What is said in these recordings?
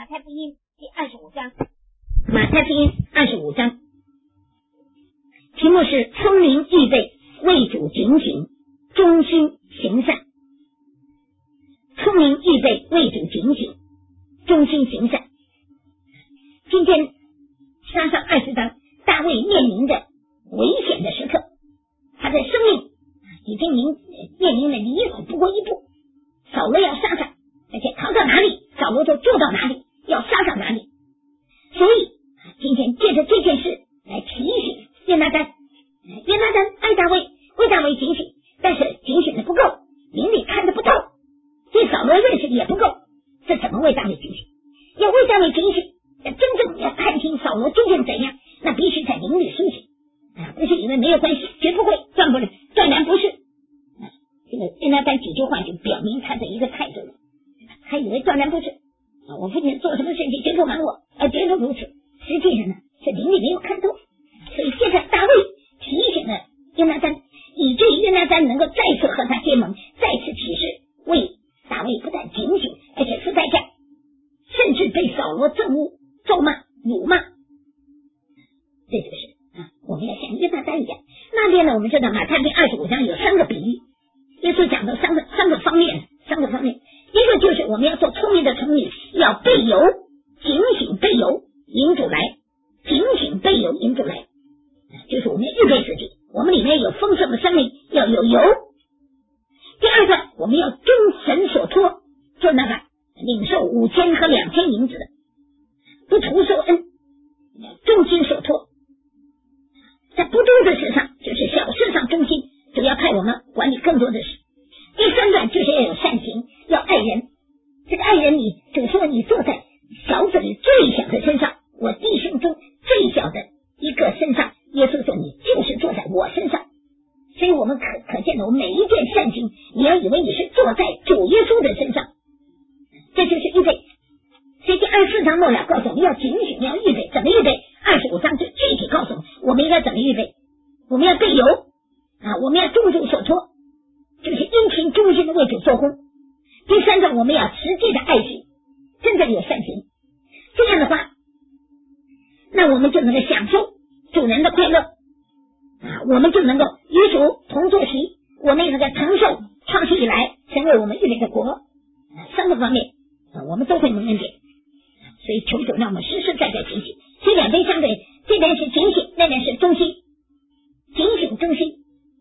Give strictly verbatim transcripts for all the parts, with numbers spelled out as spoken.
马太福音第二十五章，马太福音二十五章，题目是聪明预备，为主警醒，忠心行善。聪明预备，为主警醒，忠心行善。今天上上二十章，大卫面临着危险的时刻，他的生命已经面临了离死不过一步，扫罗要杀他，而且逃到哪里，扫罗就住到哪里，要杀到哪里。所以今天借着这件事来提醒约拿单，约拿单爱大卫，为大卫警醒，但是警醒的不够，灵里看得不透，对扫罗认识的也不够，这怎么为大卫警醒？要为大卫警醒，要真正要看清扫罗究竟怎样，那必须在灵里苏醒啊！不是以为没有关系，绝不会，断不了，断然不是。啊、这个约拿单几句话就表明他的一个态度了，他以为断然不是啊！我父亲做什么事情绝不瞒我，而绝不如此。实际上呢，是灵里没有看透，所以接着大卫提醒了约拿单，以至于约拿单能够再次和他结盟，再次起誓，为大卫不但警醒，而且付代价，甚至被扫罗憎恶、咒骂、辱骂。这就是啊，我们要像约拿单一样。那边呢，我们知道马太福音二十五章有三个比喻，耶稣讲到三个三个方面，三个方面。一个就是我们要做聪明的童女，要备油，警醒备油，引主来，警醒备油，引主来，就是我们预备自己，我们里面有丰盛的生命，要有油。第二个，我们要遵神所托，就那个领受五千和两千银子的，不图受恩，忠心所托，在不多的事上，就是小事上忠心，主要派我们管理更多的事。第三个就是要有善行，要爱人。这个爱人，你主说你坐在小子里最小的身上，我弟兄中最小的一个身上，耶稣说你就是坐在我身上。所以我们可可见的，我们每一件善行，你要以为你是坐在主耶稣的身上，这就是预备。所以第二十四章末了告诉我们要警醒，要预备，怎么预备？二十五章就具体告诉我们，我们应该怎么预备。我们要备油啊，我们要忠主所托，就是殷勤忠心的为主做工。第三个，我们要实际的爱心，真正有善行。这样的话，那我们就能够享受主人的快乐啊，我们就能够与主同坐席，我们也能够承受创世以来成为我们预备的国。啊、三个方面、啊、我们都会蒙恩典，所以求主让我们实实在在警醒。所以两边相对，这边是警醒，那边是忠心，警醒忠心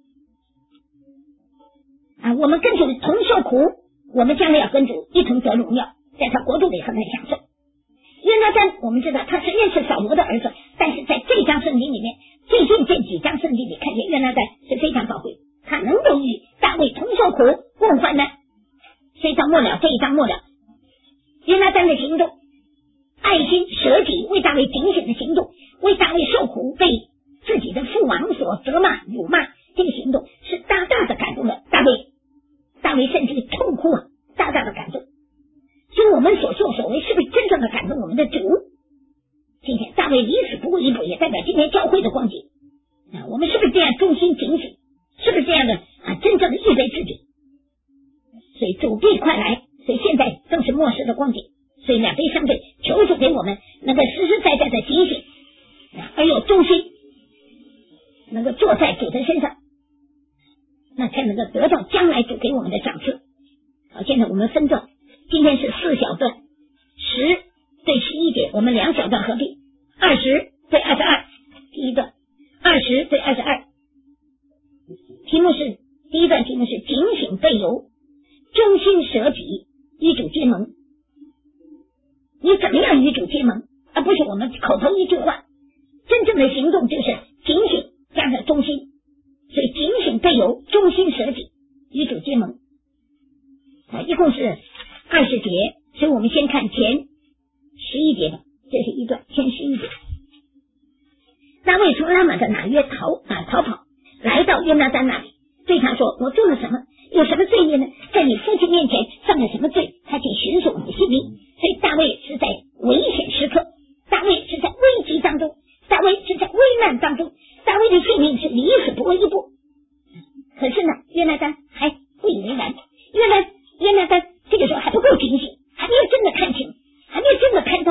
啊，我们跟主同受苦，我们将来要跟主一同得荣耀，在他国度里和他享受。约拿单我们知道他虽然是扫罗的儿子，但是在这章圣经里面，最近这几章圣经里看见约拿单是非常宝贵，他能够与大卫同受苦共患难。所以到末了，这一章末了，约拿单的行动，爱心舍己为大卫警醒的行动，为大卫受苦被自己的父王所责骂辱骂，这个行动是大大的感动了大卫，大卫甚至痛哭啊，大大的感动。所以我们所作所为是不是真正的感动我们的主？今天大卫离死不过一步，也代表今天教会的光景啊，我们是不是这样忠心警醒？是不是这样的啊？真正的预备自己？所以主必快来，所以现在正是末世的光景，所以两杯相对，求主给我们能够实实在在的警醒，而有忠心，能够坐在主的身上，那才能够得到将来主给我们的赏赐。好，现在我们分段，今天是四小段，十对十一节，我们两小段合并，二十对二十二，第一段，二十对二十二。题目是第一段题目是警醒备油，忠心舍己，与主结盟。你怎么样与主结盟，而不是我们口头一句话，真正的行动就是警醒加上忠心。所以警醒备油，忠心舍己，与主结盟啊，一共是二十节，所以我们先看前十一节吧，这是一段，前十一节。大卫从拉玛的拿约逃啊逃跑，来到约拿单那里，对他说：“我做了什么？有什么罪孽呢？在你父亲面前犯了什么罪？他请寻索你的性命。”所以大卫是在危险时刻，大卫是在危机当中，大卫是在危难当中，大卫的性命是离死不过一步。可是呢，约拿单还不以为然，约拿约拿单这个时候还不够警醒，还没有真的看清，还没有真的看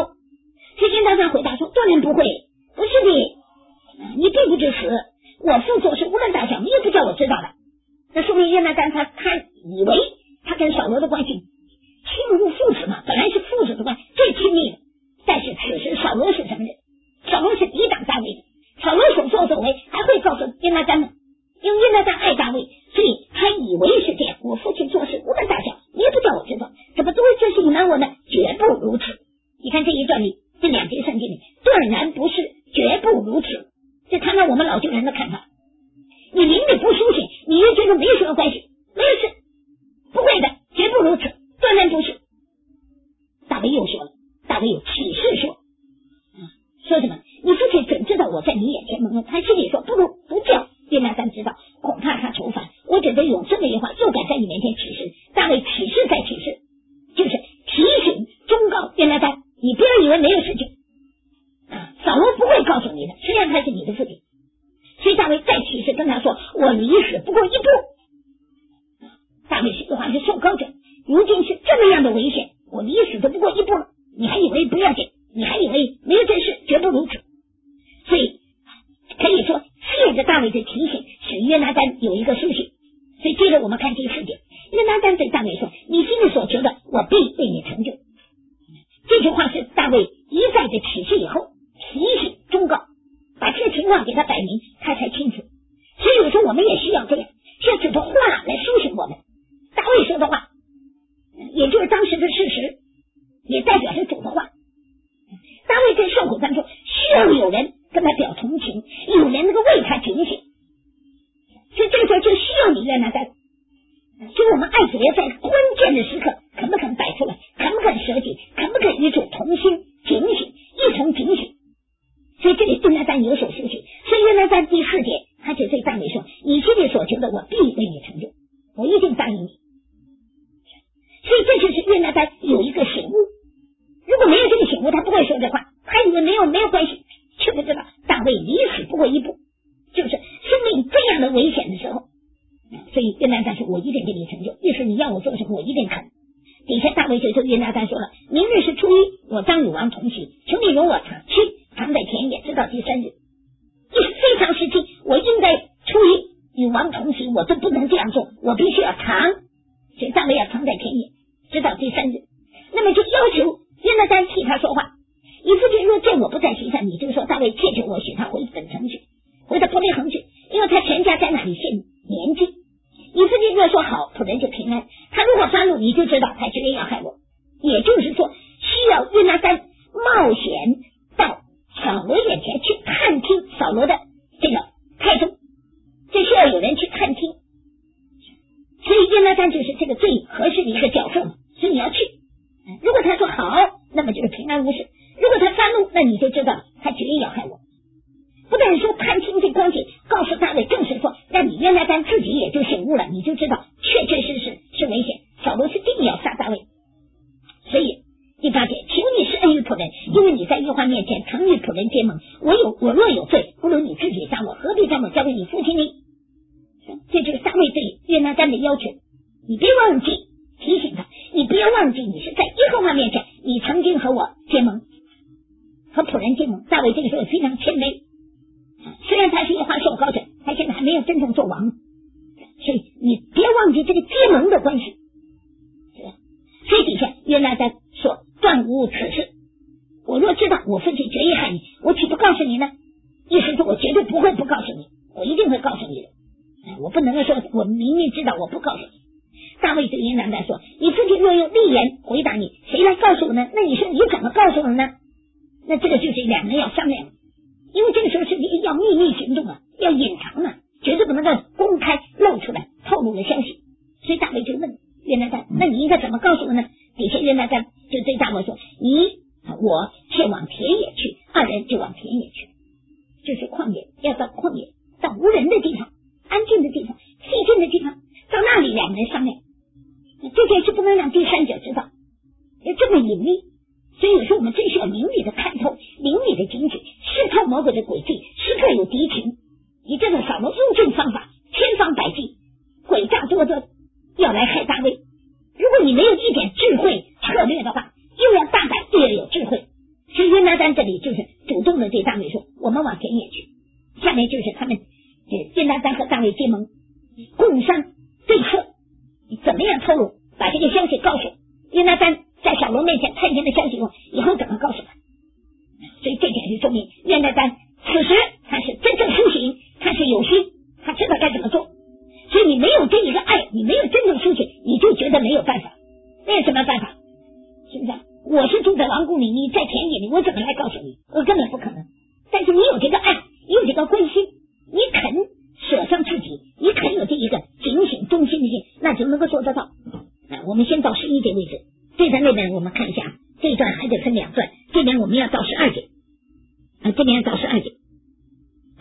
呢，他心里说不如不叫约拿单知道，恐怕他愁烦，我只得用这么一句话又敢在你面前起誓。大卫起誓再起誓，就是提醒忠告约拿单，你不要以为没有事情啊，扫罗不会告诉你的，虽然他是你的父亲。所以大卫再起誓跟他说，我离死不过一步。大卫这句话是受高者，如今是这么样的危险，我离死都不过一步了，你还以为不要紧，你还以为没有这事，绝不如此。所以可以说借着大卫的提醒，使约拿单有一个苏醒。所以接着我们看第四节，约拿单对大卫说，你心里所求的，我必为你成就。这句话是大卫一再的启示以后提醒忠告，把这个情况给他摆明，他才清楚。所以有时候我们也需要这样，需要指着话来苏醒我们。大卫说的话，也就是当时的事实，也代表着主的话。大卫在受苦当中需要有人跟他表同情，有人能够为他警醒，所以这个时候就需要你约拿单。所以我们爱主要在关键的时刻肯不肯摆出来，肯不肯舍己，肯不肯与主同心警醒，一同警醒。所以这里约拿单有所苏醒。所以约拿单第四节他就对大卫说，你心里所求的，我必为你成就，我一定答应你。所以这就是约拿单有一个醒悟，如果没有这个醒悟，他不会说这话，他以为没有没有关系，却不知道大卫离死不过一步，就是生命这样的危险的时候。所以约拿单说，我一定给你成就，意思你要我做什么我一定肯。底下大卫就对约拿单说了，明日是初一，我当与王同席，求你容我去藏在田野，直到第三日。意思非常时期，我应该初一与王同席，我都不能这样做，我必须要藏。所以大卫要藏在田野直到第三日。那么就要求约拿单替他说话，以父亲若见我不在席上，你就说大卫切求我许他回本城去，回到伯利恒去，因为他全家在那里献年纪。以父亲若说好，仆人就平安，他如果发怒，你就知道他决定要害我。也就是说，需要约拿单冒险到扫罗眼前去探听扫罗的这个态度，这需要有人去探听。所以约拿单就是这个最合适的一个角色嘛，所以你要去。如果他说好，那么就是平安无事；如果他发怒，那你就知道他决意要害我。不但说探听这光景，告诉大卫，更是说让你约拿单自己也就醒悟了，你就知道确确实实是危险，扫罗是定要杀大卫。所以第八节，求你施恩于仆人，因为你在耶和华面前曾与仆人结盟，我有我若有罪，不如你自己杀我，何必将我交给你父亲呢？这就是大卫对约拿单的要求。你别忘记提醒他，你不要忘记你是在耶和华面前，你曾经和我结盟，和仆人结盟。大卫这个时候非常谦卑，虽然他是耶和华受膏者，他现在还没有真正做王，所以你别忘记这个结盟的关系。所以底下约拿单说，断无此事，我若知道我父亲决意害你，我岂不告诉你呢？意思是我绝对不会不告诉你，我一定会告诉你的，我不能够说我明明知道我不告诉你。大卫对约拿单说，你父亲若用利言回答你，谁来告诉我呢？那你说你怎么告诉我呢？那这个就是两人要商量，因为这个时候是要秘密行动啊，要隐藏啊，绝对不能够公开露出来透露的消息。所以大卫就问约拿单，那你应该怎么告诉我呢？底下约拿单就对大卫说，你我先往田野去，二人就往田野去，就是旷野，要到旷野，到无人的地方，安静的地方，僻静的地方，到那里两人商量。这件事不能让第三者知道，要这么隐秘。所以有时候我们真需要灵里的看透，灵里的警醒，识透魔鬼的诡计，时刻有敌情。你这个扫罗用尽方法，千方百计，诡诈多端，要来害大卫。如果你没有一点智慧策略的话，又要大胆又要有智慧。所以约拿单这里就是主动的对大卫说，我们往田野去。下面就是他们约拿单和大卫结盟，共商对策，怎么样透露，把这个消息告诉约拿单，在扫罗面前探听的消息后，以后怎么告诉他。所以这点就说明约拿单此时他是真正苏醒，他是有心，他知道该怎么做。所以你没有这一个爱，你没有真正苏醒，你就觉得没有办法。没有什么办法，是不是？我是住在王宫里，你在田野里，我怎么来告诉你？我根本不可能。但是你有这个爱，你有这个关心，你肯舍上自己，你肯有这一个警醒忠心的心，那就能够做得到。啊，我们先到十一节为止，这段那边我们看一下，这一段还得分两段，这边我们要到十二节，啊，这边要到十二节。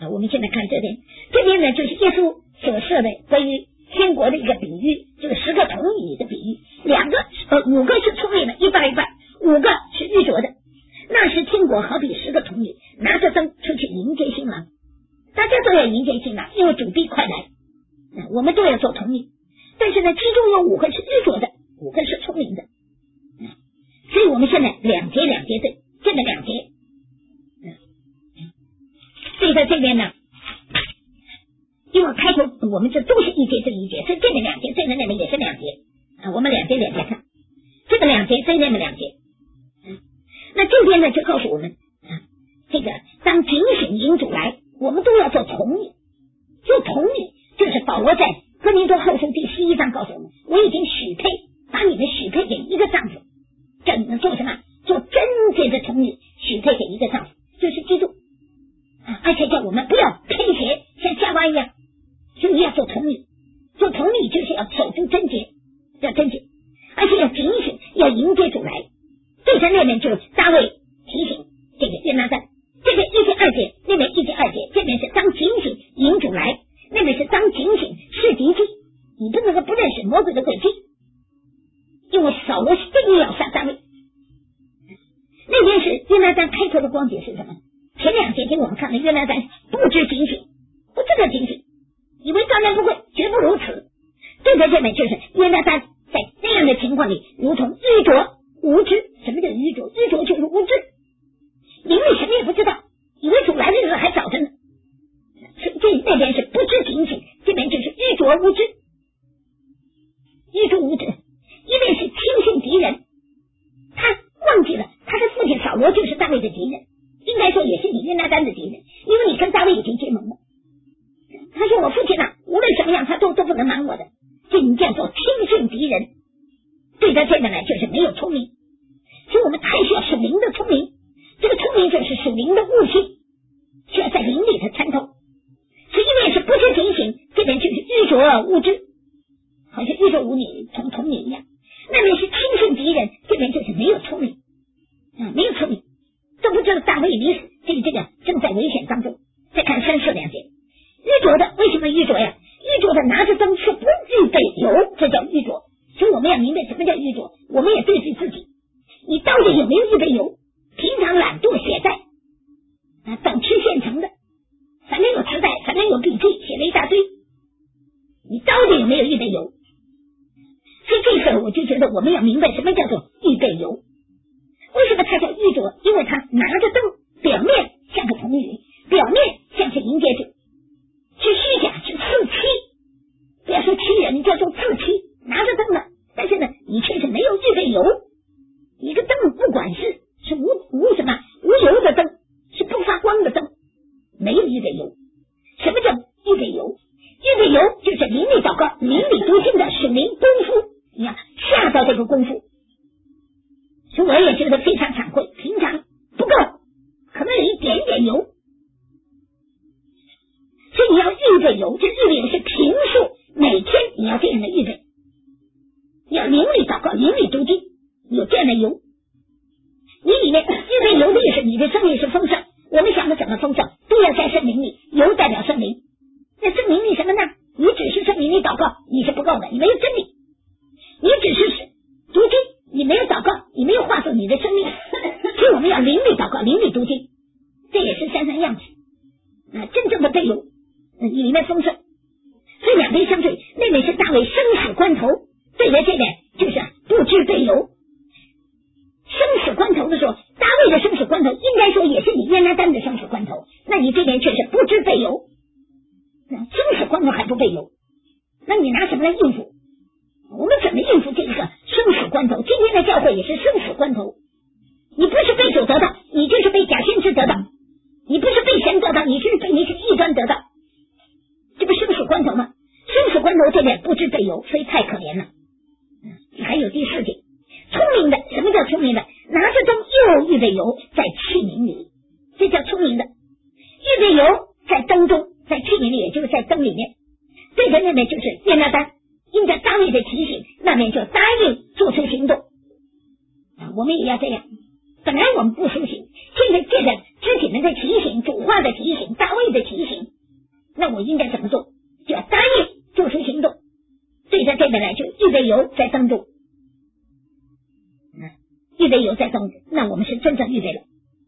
啊，我们现在看这边，这边呢就是耶稣所设的关于天国的一个比喻，就是十个童女的比喻，两个呃五个是聪明的，一半一半，五个是愚拙的。那时天国好比十个童女拿着灯出去迎接新郎，大家都要迎接新郎，因为主必快来，啊，我们都要做童女。但是呢，其中有五个是愚拙的，五个是聪明的，啊，所以我们现在两节两节对，这个两节，啊，所以在这边呢，因为开头我们这都是一节对一节，所以这边两节，这边那边也是两节啊，我们两节两节看，这个两节，这边的两节。那这边呢就告诉我们啊，这个当警醒迎主来，我们都要做童女。做童女就是保罗在哥林多后书第十一章告诉我们，我已经许配，把你们许配给一个丈夫，叫你们做什么？做贞洁的童女，许配给一个丈夫，就是基督啊，而且叫我们不要偏邪，像夏娃一样，所以要做童女。做童女就是要守住贞洁，要贞洁，而且要警醒，要迎接主来。对在那边就是大卫提醒这个约拿单，这边一节二节，那边一节二节，这边是当警醒迎主来，那边是当警醒是敌机，你不能够不认识魔鬼的诡计，因为扫罗是定要杀大卫。那边是约拿单开头的光景是什么？前两节经我们看的约拿单不知警醒，不知道警醒，以为当然不会，绝不如此。对在这边就是约拿单在那样的情况里，如同愚拙无知。什么叫愚拙？愚拙就是无知，灵里什么也不知道，以为主来的时候还早着呢。这那边是不知警醒，这边就是愚拙无知，愚拙无知。一边是轻信敌人，他忘记了他的父亲扫罗就是大卫的敌人，应该说也是你约拿单的敌人，因为你跟大卫已经结盟了。他说我父亲啊，无论什么样他都都不能瞒我的，这你叫做轻信敌人。对他这个呢就是没有聪明，所以我们太需要属灵的聪明，这个聪明就是属灵的悟性，需要在灵里头参透。所以一边是不知警醒，这边就是愚拙无知，好像愚拙无女同童女一样。那边是轻信敌人，这边就是没有聪明啊，没有聪明，都不知道大卫离死，这个这个正在危险当中。再看三四两节，愚拙的为什么愚拙呀？愚拙的拿着灯却不预备油，这叫愚拙。所以我们要明白什么叫愚拙，我们也对视自己，你到底有没有预备油？平常懒惰懈怠啊，等吃现成的，反正有磁带，反正有笔记，写了一大堆，你到底有没有预备油？所以这时候我就觉得我们要明白什么叫做预备油。为什么它叫愚拙？因为它拿着灯，表面像个童女，表面像是迎接者，是虚假，是自欺。不要说欺人，你叫做自欺，拿着灯了，但是呢你却是没有预备油。一个灯不管是是无无什么无油的灯，是不发光的灯，没有预备油。什么叫预备油？预备油就是灵里祷告，灵里读经的属灵功夫，你要下到这个功夫。所以我也觉得非常惭愧，平常不够，可能有一点点油。所以你要预备油，这预备油是平数，每天你要这样的预备，要灵里祷告，灵里读经，有这样的油。你里面预备油的意思，你的生命是丰盛。我们想的怎么丰盛，都要在圣灵里，油代表圣灵。那圣灵里什么呢？你只是圣灵里祷告，你是不够的，你没有真理。你只是读经，你没有祷告，你没有化作你的生命。所以我们要灵里祷告，灵里读经，这也是三三样子啊，真正的备油，嗯，里面丰盛。所以两边相对，那边是大卫生死关头，对着这边就是不知备油。生死关头的时候，大卫的生死关头应该说也是你约拿单的生死关头，那你这边却是不知备油，生死关头还不备油，那你拿什么来应付？我们怎么应付这一个生死关头？今天的教会也是生死关头，你不是被主得到，你就是被假先知得到，你不是被神得到，你是被你是异端得到，这不生死关头吗？生死关头这边不知备油，所以太可怜了。还有第四点，聪明的，什么叫聪明的？拿着灯又预备油在器皿里，这叫聪明的。预备油在灯中，在器皿里，也就是在灯里面。对着那边就是约拿单，因着大卫的提醒，那边就答应做出行动。啊，我们也要这样。本来我们不苏醒，现在借着肢体姐们的提醒，主话的提醒，大卫的提醒，那我应该怎么做？就要答应做出行动。对着这边来就预备油在灯中，预备油在灯中，那我们是真正预备了。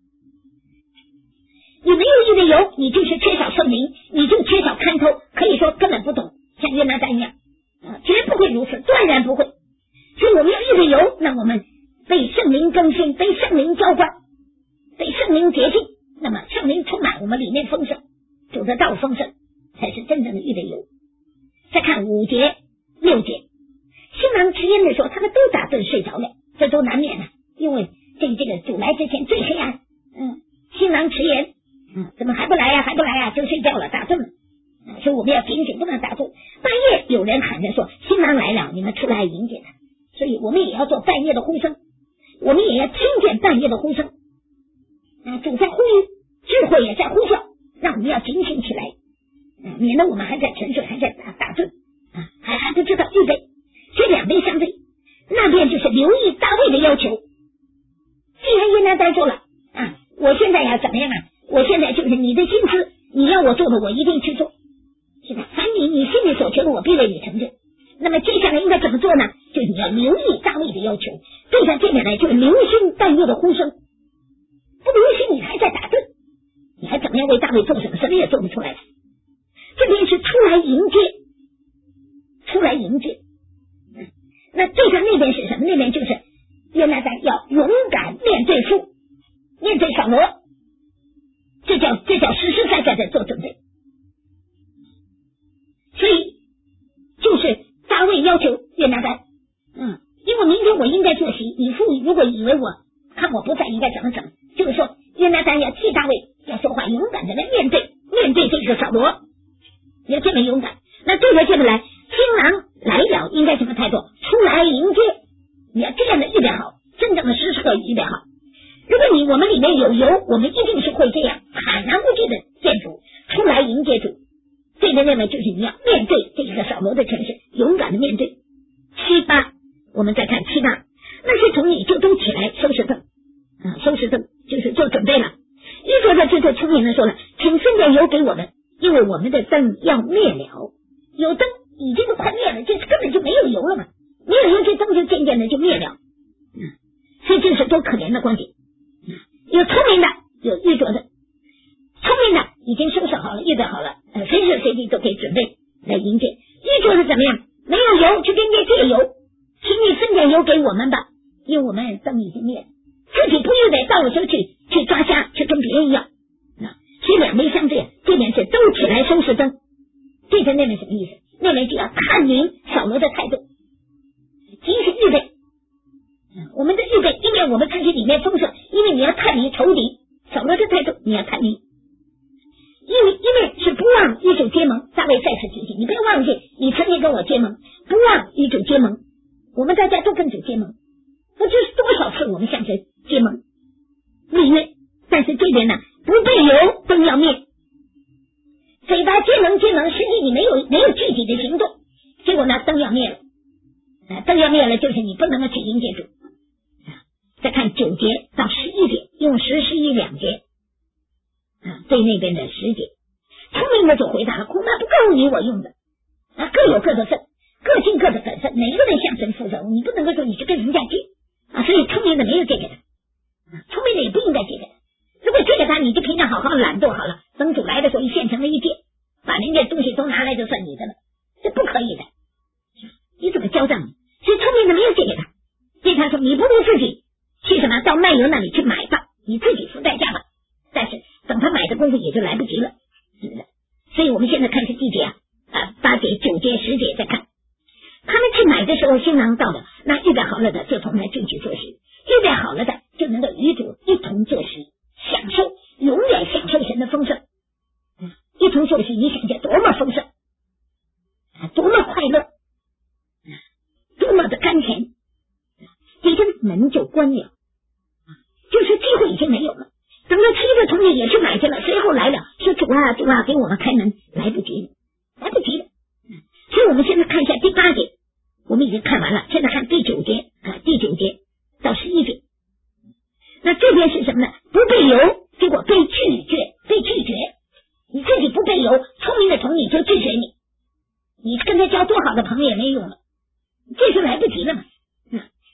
你没有预备油，你就是缺少圣灵，你就缺少看透，可以说根本不懂，像约拿单一样，啊，绝不会如此，断然不会。所以我们要预备油，那我们被圣灵更新，被圣灵浇灌，被圣灵洁净，那么圣灵充满我们里面丰盛，主的道丰盛，才是真正的预备油。再看五节六节，新郎吃烟的时候，他们都打盹睡着了，这都难免的，因为这这个主来之前最黑暗，嗯，新郎迟延，嗯，怎么还不来呀、啊？还不来呀、啊？就睡觉了，打盹了。嗯，所以我们要警醒，不能打盹。半夜有人喊着说新郎来了，你们出来迎接他。所以我们也要做半夜的呼声，我们也要听见半夜的呼声。嗯，主在呼吁，智慧也在呼叫，让我们要警醒起来，嗯，免得我们还在沉睡，还在打打盹，啊，还还不知道预备。这两边相对，那边就是留意大卫的要求。既然约拿单说了啊，我现在要怎么样啊？我现在就是你的心思，你要我做的，我一定去做。是吧？凡你你心里所求的，我必为你成就。那么接下来应该怎么做呢？就是你要留意大卫的要求，对上这点来就是留心半夜的呼声。不留心，你还在打盹，你还怎么样为大卫做什么？什么也做不出来。这边是出来迎接，出来迎接。嗯，那对上那边是什么？那边就是约拿单要勇敢面对父，面对扫罗，这叫这叫实实在在的做准备。所以就是大卫要求约拿单，嗯，因为明天我应该坐席，你父如果以为我看我不在，应该怎么整？就是说约拿单要替大卫要说话，勇敢的来面对面对这个扫罗，你要这么勇敢。那对着这么来，新郎来了应该什么态度？出来迎接，你要这样的预备好，真正的时刻预备好。如果你我们里面有油，我们一定是会这样坦然无惧的见主，出来迎接主。这个认为就是你要面对这个扫罗的城市，勇敢的面对。七八，我们再看七八，那些童女就都起来收拾灯，啊，收拾灯就是做准备了。一说的这就聪明的说了，请分点油给我们，因为我们的灯要灭了。有灯已经都快灭了，这根本就没有油了嘛，没有油这灯就渐渐的就灭了。嗯，所以这是多可怜的光景。嗯，有聪明的，有愚拙的。聪明的已经收拾好了，预备好了，呃，随时随地都可以准备来迎接。愚拙的怎么样？没有油就跟人家借油，请你分点油给我们吧，因为我们灯已经灭了，自己不预备，到了时候去去抓瞎，去跟别人要。啊，所以两边相对，这边是都起来收拾灯，对着那边什么意思？那边就要探明扫罗的态度，即是预备。嗯，我们的预备，因为我们自己里面丰盛，因为你要探明仇敌扫罗的态度，你要探明。因为因为是不忘与主结盟，大卫再次提醒你，不要忘记你曾经跟我结盟，不忘与主结盟。我们大家都跟主结盟，不知多少次我们向谁结盟立约，但是这边呢，不备油灯要灭，嘴巴结盟结盟，实际你没有没有具体的行动，结果呢灯要灭了，啊，灯要灭了，就是你不能够去迎接主。啊，再看九节到十一节，用十十一两节。啊，对那边的十节，聪明的就回答了，恐怕不够你我用的，啊，各有各的份，各尽各的本分，每个人向神负责，你不能够说你去跟人家借啊，所以聪明的没有借给他，啊，聪明的也不应该借给他，如果借给他，你就平常好好懒惰好了，等主来的时候一现成了一借，把人家东西都拿来就算你的了，这不可以的，你怎么交账呢？所以聪明的没有借给他，对他说你不如自己去什么到卖油那里去买吧，你自己付代价吧，但是等他买的功夫也就来不及了，是不是？所以我们现在看是几节啊？啊，八节、九节、十节再看。他们去买的时候，新郎到了，那预备好了的就同他进去做事，预备好了的就能够与主一同做事，享受永远享受神的丰盛。嗯，一同做事，你想想多么丰盛，啊，多么快乐，啊，多么的甘甜。这个门就关了，啊，就是机会已经没有了。等到七个童女也去买去了，随后来了，说主啊主啊，给我们开门，来不及了，来不及了。嗯，所以我们现在看一下第八节，我们已经看完了，现在看第九节啊，第九节到十一节。那这边是什么呢？不备油，结果被拒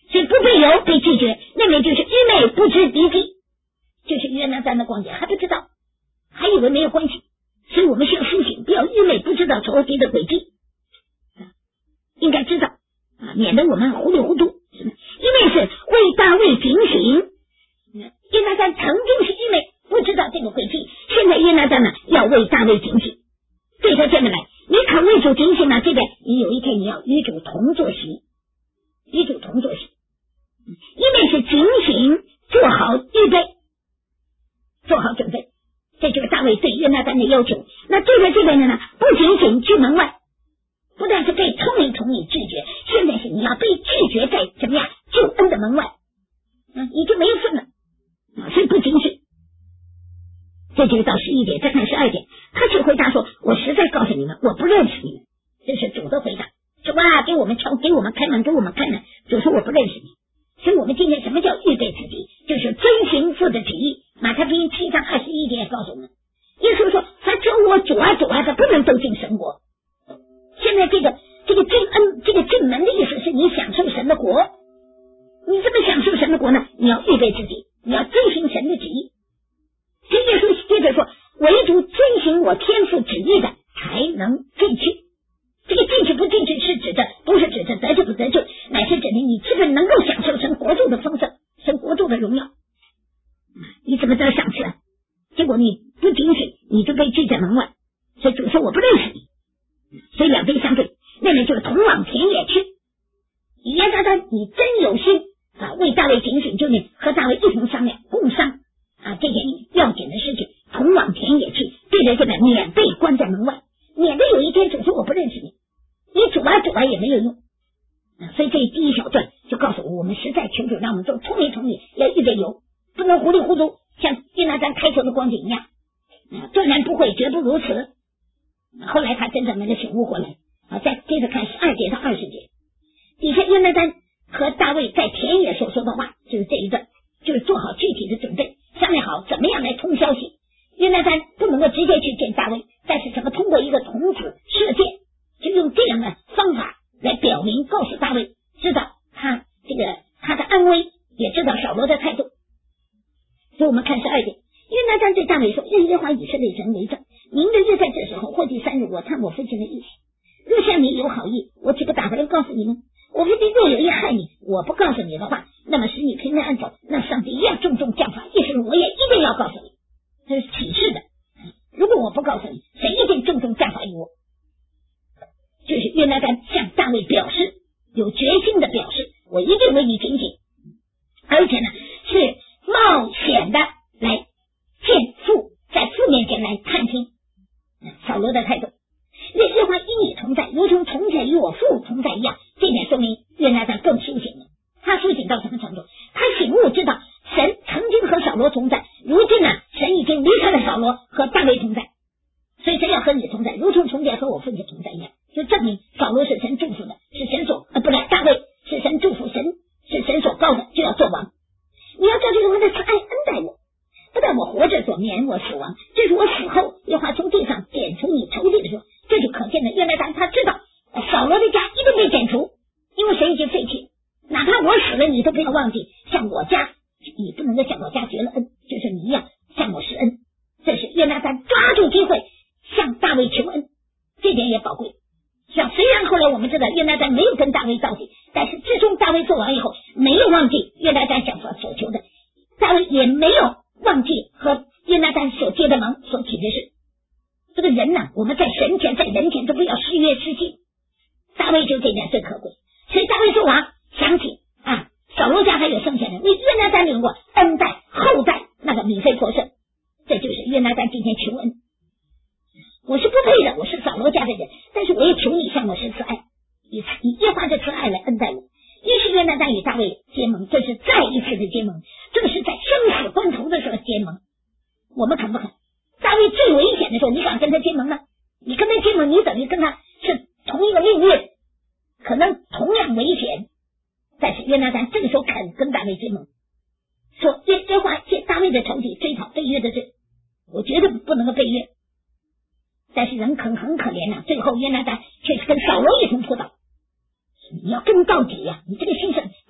所以不被由被拒绝，那边就是愚昧不知敌机，就是约拿单的光景还不知道，还以为没有关系。所以我们需要苏醒，不要愚昧不知道仇敌的诡计，应该知道啊，免得我们糊里糊涂。因为是为大卫警醒，约拿单曾经是愚昧不知道这个诡计，现在约拿单呢要为大卫警醒。对他这么来，你可为主警醒呢？这个你有一天你要与主同坐席，与主同坐席。一面是警醒，做好预备，做好准备，这就是大卫对约拿单的要求。那对着这边的呢，不警醒去门外，不但是被聪明从你拒绝，现在是你要被拒绝在怎么样救恩的门外，嗯，已经没有份了，所以不警醒。这就是到十一点，再看十二点，他却回答说：“我实在告诉你们，我不认识你们。”这是主的回答，说哇，给我们敲，给我们开门，给我们开门。主说我不认识你。所以我们今天什么叫预备自己，就是遵行父的旨意。马太福音七章二十一节也告诉我们，耶稣说他叫我主啊主啊，他不能都进神国。现在这个这个进恩这个进门的意思是你享受神的国，你怎么享受神的国呢？你要预备自己，你要遵行神的旨意。这耶稣接着说，唯独遵行我天父旨意的才能进去。这个进去不进去是指的，不是指的得救不得救，乃是指的你基本能够享受神国度的丰盛，神国度的荣耀。你怎么得赏赐啊？结果你不警醒，你就被拒在门外。所以主说我不认识你。所以两边相对，那边就是同往田野去。约拿单，你真有心啊，为大卫警醒，就你和大卫一同商量，共商啊这件要紧的事情，同往田野去，对着这个免被关在门外，免得有一天主说我不认识你，你主啊主啊也没有用。啊、所以这第一小段就告诉我，我们实在求主让我们做聪明聪明，要预备油，不能糊里糊涂，像约拿单开头的光景一样。啊，断然不会，绝不如此。后来他真正能够醒悟过来。啊，再接着看十二节到二十节，底下约拿单和大卫在田野所说的话，就是这一段，就是做好具体的准备，商量好怎么样来通消息。约拿单不能够直接去见大卫，但是怎么通过一个童子射箭，就用这样的方法来表明，告诉大卫知道他这个他的安危，也知道扫罗的态度。所以我们看十二节，约拿单对大卫说：“愿耶和华以色列神为证，明日日在这时候，或第三日，我探我父亲的意思。若向你有好意，我岂不打发人告诉你们？我父亲若有意害你，我不告诉你的话，那么使你平安安走，那上帝一样重重降罚，意思我也一定要告诉你。这是启示的。如果我不告诉你，谁一定重重降罚于我？”就是约拿单向大卫表示，有决心的表示，我一定为你警醒，而且呢是冒险的来见父，在父面前来探听扫罗的态度。愿耶和华与你同在，如同从前与我父同在一样。这点说明约拿单更苏醒了。他苏醒到什么程度？他醒悟知道神曾经和扫罗同在，如今呢神已经离开了扫罗，和大卫同在，所以神要和你同在，如同从前和我父亲同在一样。就证明扫罗是神祝福的，是神所呃不对，大卫是神祝福，神是神所告的，就要做王。你要照这个王的慈爱恩待我，不但我活着所免我死亡，这是我死后耶和华从地上剪除你仇敌的时候，这就可见的约拿单他知道扫罗的家一定被剪除，因为神已经废弃，哪怕我死了，你都不要忘记向我家，你不能够向我家绝了恩，就是你一样向我施恩。这是约拿单抓住机会向大卫求恩，这点也宝贵。像虽然后来我们知道约拿单没有跟大卫到底，但是至终大卫做完以后没有忘记约拿单想所求的，大卫也没有忘记和约拿单所接的忙所起的事。这个人呢，我们在神前在人前都不要失约失信，大卫就这点最可贵。所以大卫做王想起啊，扫罗家还有剩下的，为约拿单领过恩待后代那个米非波设，这就是约拿单今天求恩。我是不配的，我是扫罗家的人，但是我也求你向我施慈爱，以以耶和华的慈爱来恩待我。于是约拿单与大卫结盟，这是再一次的结盟，这是在生死关头的时候结盟。我们肯不肯？大卫最危险的时候，你敢跟他结盟吗？你跟他结盟，你等于跟他是同一个命运，可能同样危险。但是约拿单这个时候肯跟大卫结盟，说耶耶和华借大卫的仇敌追讨被约的罪，我绝对不能够被约。但是人肯很可怜啊，最后约拿单却是跟扫罗一同扑倒。你要跟到底呀、啊，你这个牺牲够可贵。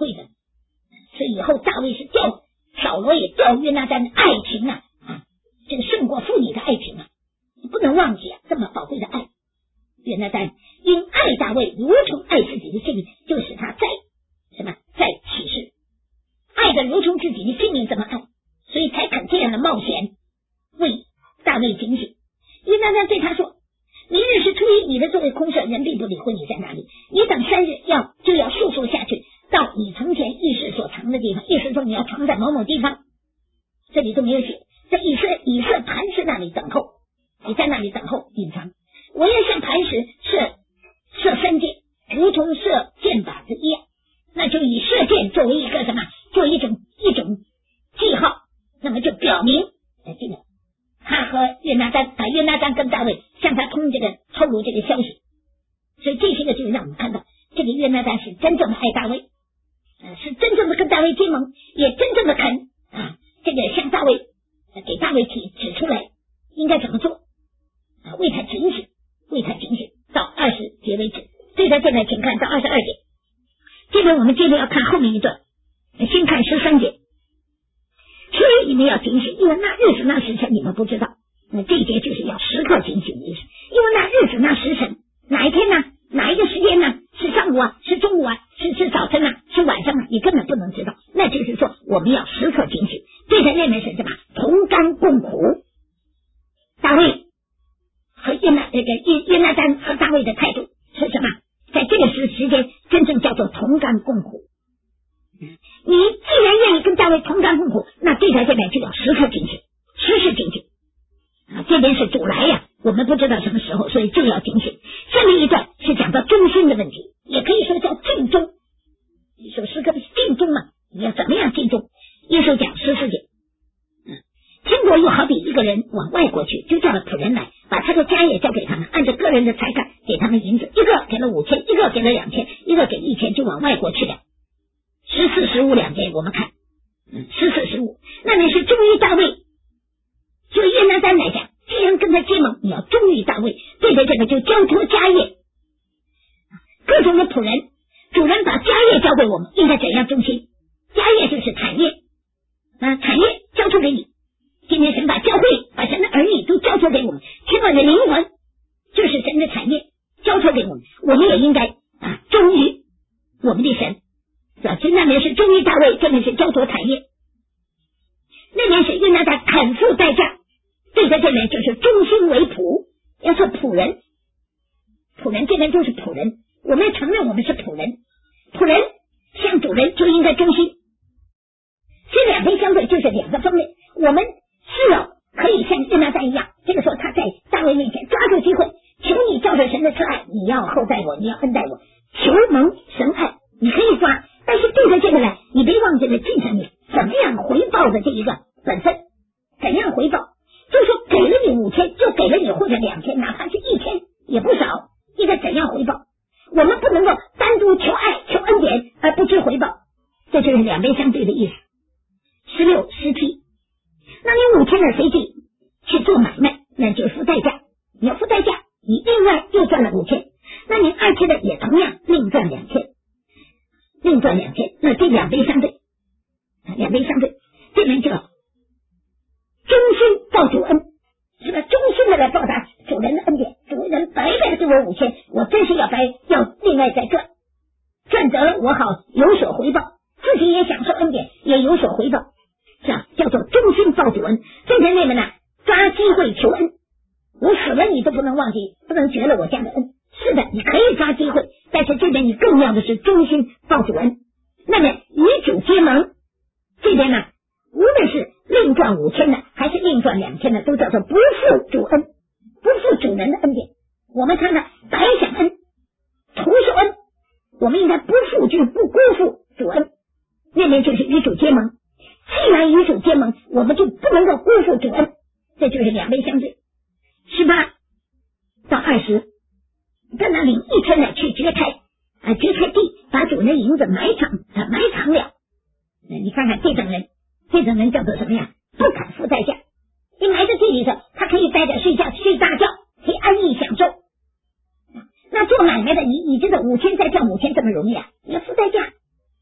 会的。所以以后大卫是叫扫罗也叫约拿单的爱情啊啊，这个胜过父女的爱情啊，你不能忘记啊，这么宝贵的爱。约拿单因爱大卫如同爱自己的性命，就使他在什么在起誓，爱的如同自己的性命这么爱，所以才肯这样的冒险为大卫警醒。约拿单对他说，明日是初一，你的座位空设，人并不理会你在哪里，你等三日要就要速速下去，到你从前议事所藏的地方，意思说你要藏在某某地方，这里都没有写，在以色以色磐石那里等候，你在那里等候隐藏。我要向磐石射射三箭，如同射箭靶子一样，那就以射箭作为一个什么，做一种一种记号，那么就表明呃这个他和约拿单把约拿单跟大卫向他通这个透露这个消息。所以这些个就让我们看到这个约拿单是真正的爱大卫，呃是真正的跟大卫结盟，也真正的肯啊这个向大卫、呃、给大卫指指出来应该怎么做啊，为他警醒为他警醒。到二十节为止，对他现在请看到二十二节。这边我们接着要看后面一段，先看十三节。所以你们要警醒，因为那日子那时辰你们不知道。那这一节就是要时刻警醒的意思，因为那日子那时辰哪一天呢？哪一个时间呢？是上午啊，是中午啊，是是早晨啊，是晚上啊，你根本不能知道。那就是说我们要时刻警醒。对他那边是什么？同甘共苦。大卫和约拿这个约约拿单和大卫的态度是什么？在这个时时间真正叫做同甘共苦。你既然愿意跟大卫同甘共苦，那对他这边就要时刻警醒，时时警醒啊！这边是主来呀，我们不知道什么时候，所以就要警醒。下面一段是讲到忠心的问题，也可以说叫尽忠。你说时刻是尽忠嘛？你要怎么样尽忠？耶稣讲十四节，嗯，天国又好比一个人往外国去，就叫了仆人来，把他的家业交给他们，按照个人的才干给他们银子，一个给了五千，一个给了两千，一个给一千，就往外国去了。十四十五两节我们看，嗯，十四十五，那你是忠于大卫。就约拿单来讲，既然跟他结盟，你要忠于大卫，对着这个就交托家业，各种的仆人，主人把家业交给我们，应该怎样忠心？家业就是产业啊，产业交托给你。今天神把教会、把神的儿女都交托给我们，千万的灵魂就是神的产业，交托给我们，我们也应该啊忠于我们的神。这那边是忠于大卫，这边是交托产业，那边是约拿单肯付代价，对在这边就是忠心为仆，要做仆人。仆人这边都是仆人，我们要承认我们是仆人，仆人向主人就应该忠心。这两边相对就是两个方面，我们是要可以像约拿单一样，这个时候他在大卫面前抓住机会，求你照着神的慈爱，你要厚待我，你要恩待我，求蒙神爱，你可以抓。但是对着这个呢，你别忘记了进程里怎么样回报的这一个本分，怎样回报？就是说给了你五千，就给了你或者两千，哪怕是一千也不少，应该怎样回报？我们不能够单独求爱、求恩典而不知回报，这就是两边相对的意思。十六、十七，那你五千的随即去做买卖，那就是付代价，你要付代价，你另外又赚了五千，那你二千的也同样另赚两千。另赚两千，那这两边相对，两边相对，这边叫忠心报主恩，是吧？忠心的来报答主人的恩典，主人白白的给我五千，我真是要白要另外再赚，赚得了我好有所回报，自己也享受恩典，也有所回报，是吧？叫做忠心报主恩。这边那边呢，抓机会求恩，我死了你都不能忘记，不能绝了我家的恩。是的，你可以抓机会，但是这边你更要的是忠心报主恩。那么与主结盟，这边呢，无论是另赚五千的，还是另赚两千的，都叫做不负主恩，不负主人的恩典。我们看到白享恩、图受恩，我们应该不负就不辜负主恩。那边就是与主结盟，既然与主结盟，我们就不能够辜负主恩，这就是两边相对。十八到二十。在那领一千的去掘开啊，掘开地，把主人的银子埋藏啊，埋藏了。你看看这种人，这种人叫做什么呀？不肯付代价。你埋在地里头，他可以待着睡觉，睡大觉，可以安逸享受。那做买卖的，你你知道五千再赚五千这么容易啊？你要付代价，不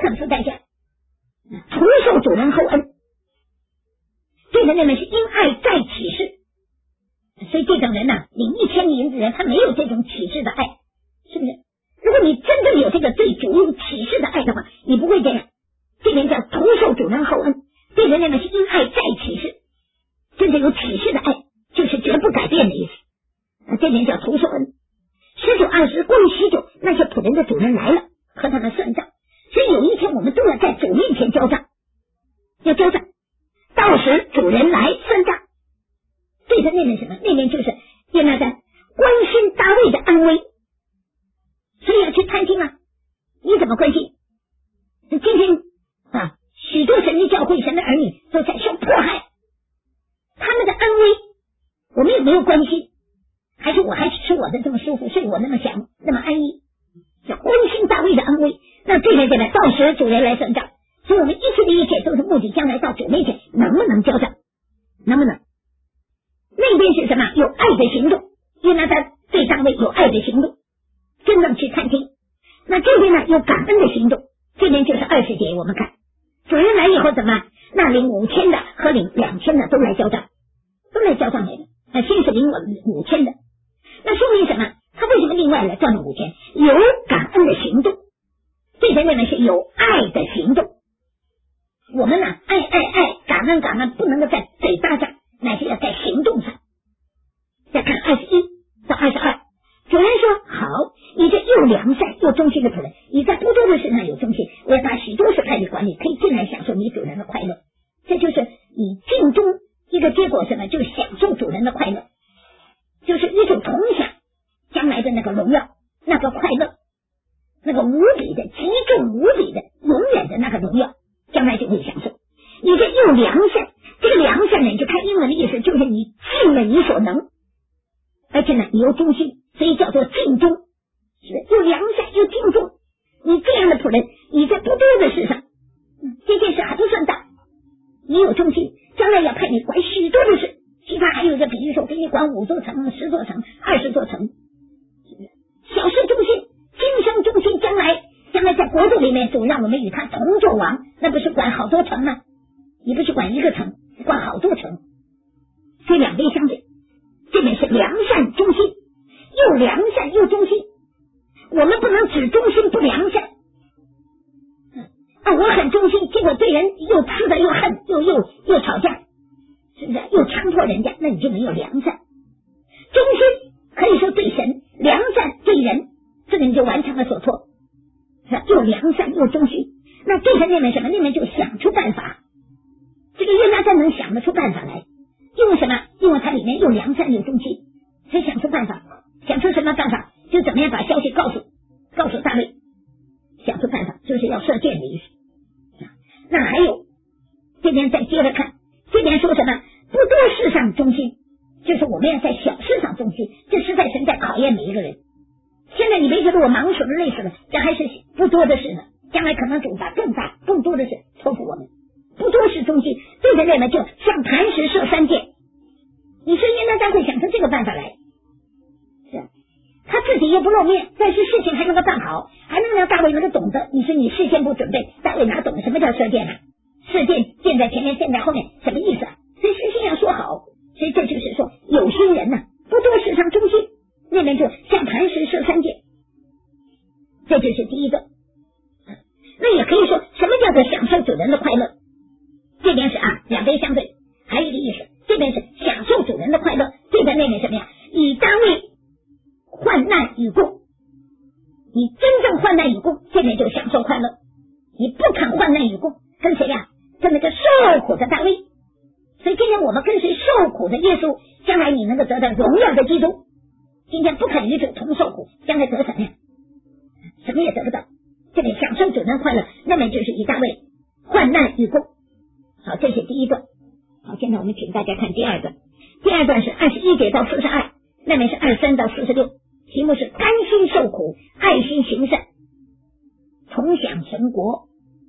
等付代价，除受主人厚恩。这个人们是因爱再启示，所以这种人呢、啊，领一千银子人，他没有这种启示的爱，是不是？如果你真正有这个对主有启示的爱的话，你不会这样。这人叫徒受主人厚恩，这人呢是因爱再启示，真正有启示的爱，就是绝不改变的意思。啊，这人叫徒受恩。十九二十过于许久，那些仆人的主人来了，和他们算账。所以有一天我们都要在主面前交账，要交账。到时主人来算账，对他那面什么？那面就是约拿单关心大卫的安危，所以要去探听啊。你怎么关心？今天啊，许多神的教会、神的儿女都在受迫害，他们的安危，我们有没有关心？还是我还吃我的这么舒服，睡我那么享，那么安逸？要关心大卫的安危。那这边这边，到时主人来算账。所以我们一切的一切都是目的，将来到主面前能不能交账，能不能？那边是什么？有爱的行动，因为他对大卫有爱的行动，真正去探听。那这边呢，有感恩的行动，这边就是二十节，我们看主人来以后怎么？那领五千的和领两千的都来交账，都来交账来的。那先是领我五千的，那说明什么？他为什么另外来赚了五千？有感恩的行动，这边认为是有爱的行动。我们呢，爱爱爱，感恩感恩，不能够在嘴巴上，乃是要在行动上。再看二十一到二十二，主人说：“好，你这又良善又忠心的仆人，你在不多的事上有忠心，我要把许多事派你管理，可以进来享受你主人的快乐。”这就是你尽忠一个结果，什么？就是享受主人的快乐，就是一种同享将来的那个荣耀，那个快乐，那个无比的、极重无比的、永远的那个荣耀。将来就会享受。你这又良善，这个良善呢，你就看英文的意思，就是你尽了你所能，而且呢，你又忠心，所以叫做尽忠，又良善又尽忠。你这样的仆人，你在不多的事上，这件事还不算大，你有忠心，将来要派你管许多的事，其他还有一个比喻说，给你管五座城、十座城、二十座城，小事忠心，今生忠心，将来。将来在国度里面，主让我们与他同作王，那不是管好多城吗？你不是管一个城，管好多城，所以两边相对。这边是良善忠心，又良善又忠心。我们不能只忠心不良善。啊，我很忠心，结果对人又刺的又恨，又又又吵架，是不是？又强迫人家，那你就没有良善。忠心可以说对神，良善对人，这个你就完成了所托。又良善又忠心，那这个那面什么？那面就想出办法。这个约拿单能想得出办法来，用什么？因为它里面又良善又忠心，所以想出办法。想出什么办法？就怎么样把消息告诉告诉大卫，想出办法就是要射箭的意思。那还有这边再接着看，这边说什么？不多事上忠心，就是我们要在小事上忠心。这实在神在考验每一个人。现在你别觉得我忙死了累死了，这还是不多的事呢，将来可能主把更大更多的事托付我们。不多是忠心，对着那么就像磐石射三箭。你说约拿单会想出这个办法来，是他自己又不露面，但是事情还能够办好，还能让大卫能够懂得。你说你事先不准备，大卫哪懂什么叫射箭啊？射箭箭在前面，箭在后面，什么意思啊？所以事先要说好。所以这就是说有心人呢、啊，不多事上忠心，那边就像磐石射三箭，这就是第一个。那也可以说什么叫做享受主人的快乐？这边是啊，两边相对，还有一个意思，这边是享受主人的快乐，这边那边什么呀？以大卫患难与共，你真正患难与共，这边就享受快乐。你不肯患难与共，跟谁呀？跟那个受苦的大卫。所以今天我们跟随受苦的耶稣，将来你能够得到荣耀的基督。今天不肯与主同受苦，将来得什么呀？什么也得不到。这里享受主人快乐，那么就是以大卫患难与共。好，这是第一段。好，现在我们请大家看第二段。第二段是二十一节到四十二，那边是二十三到四十六。题目是甘心受苦，爱心行善，同享神国。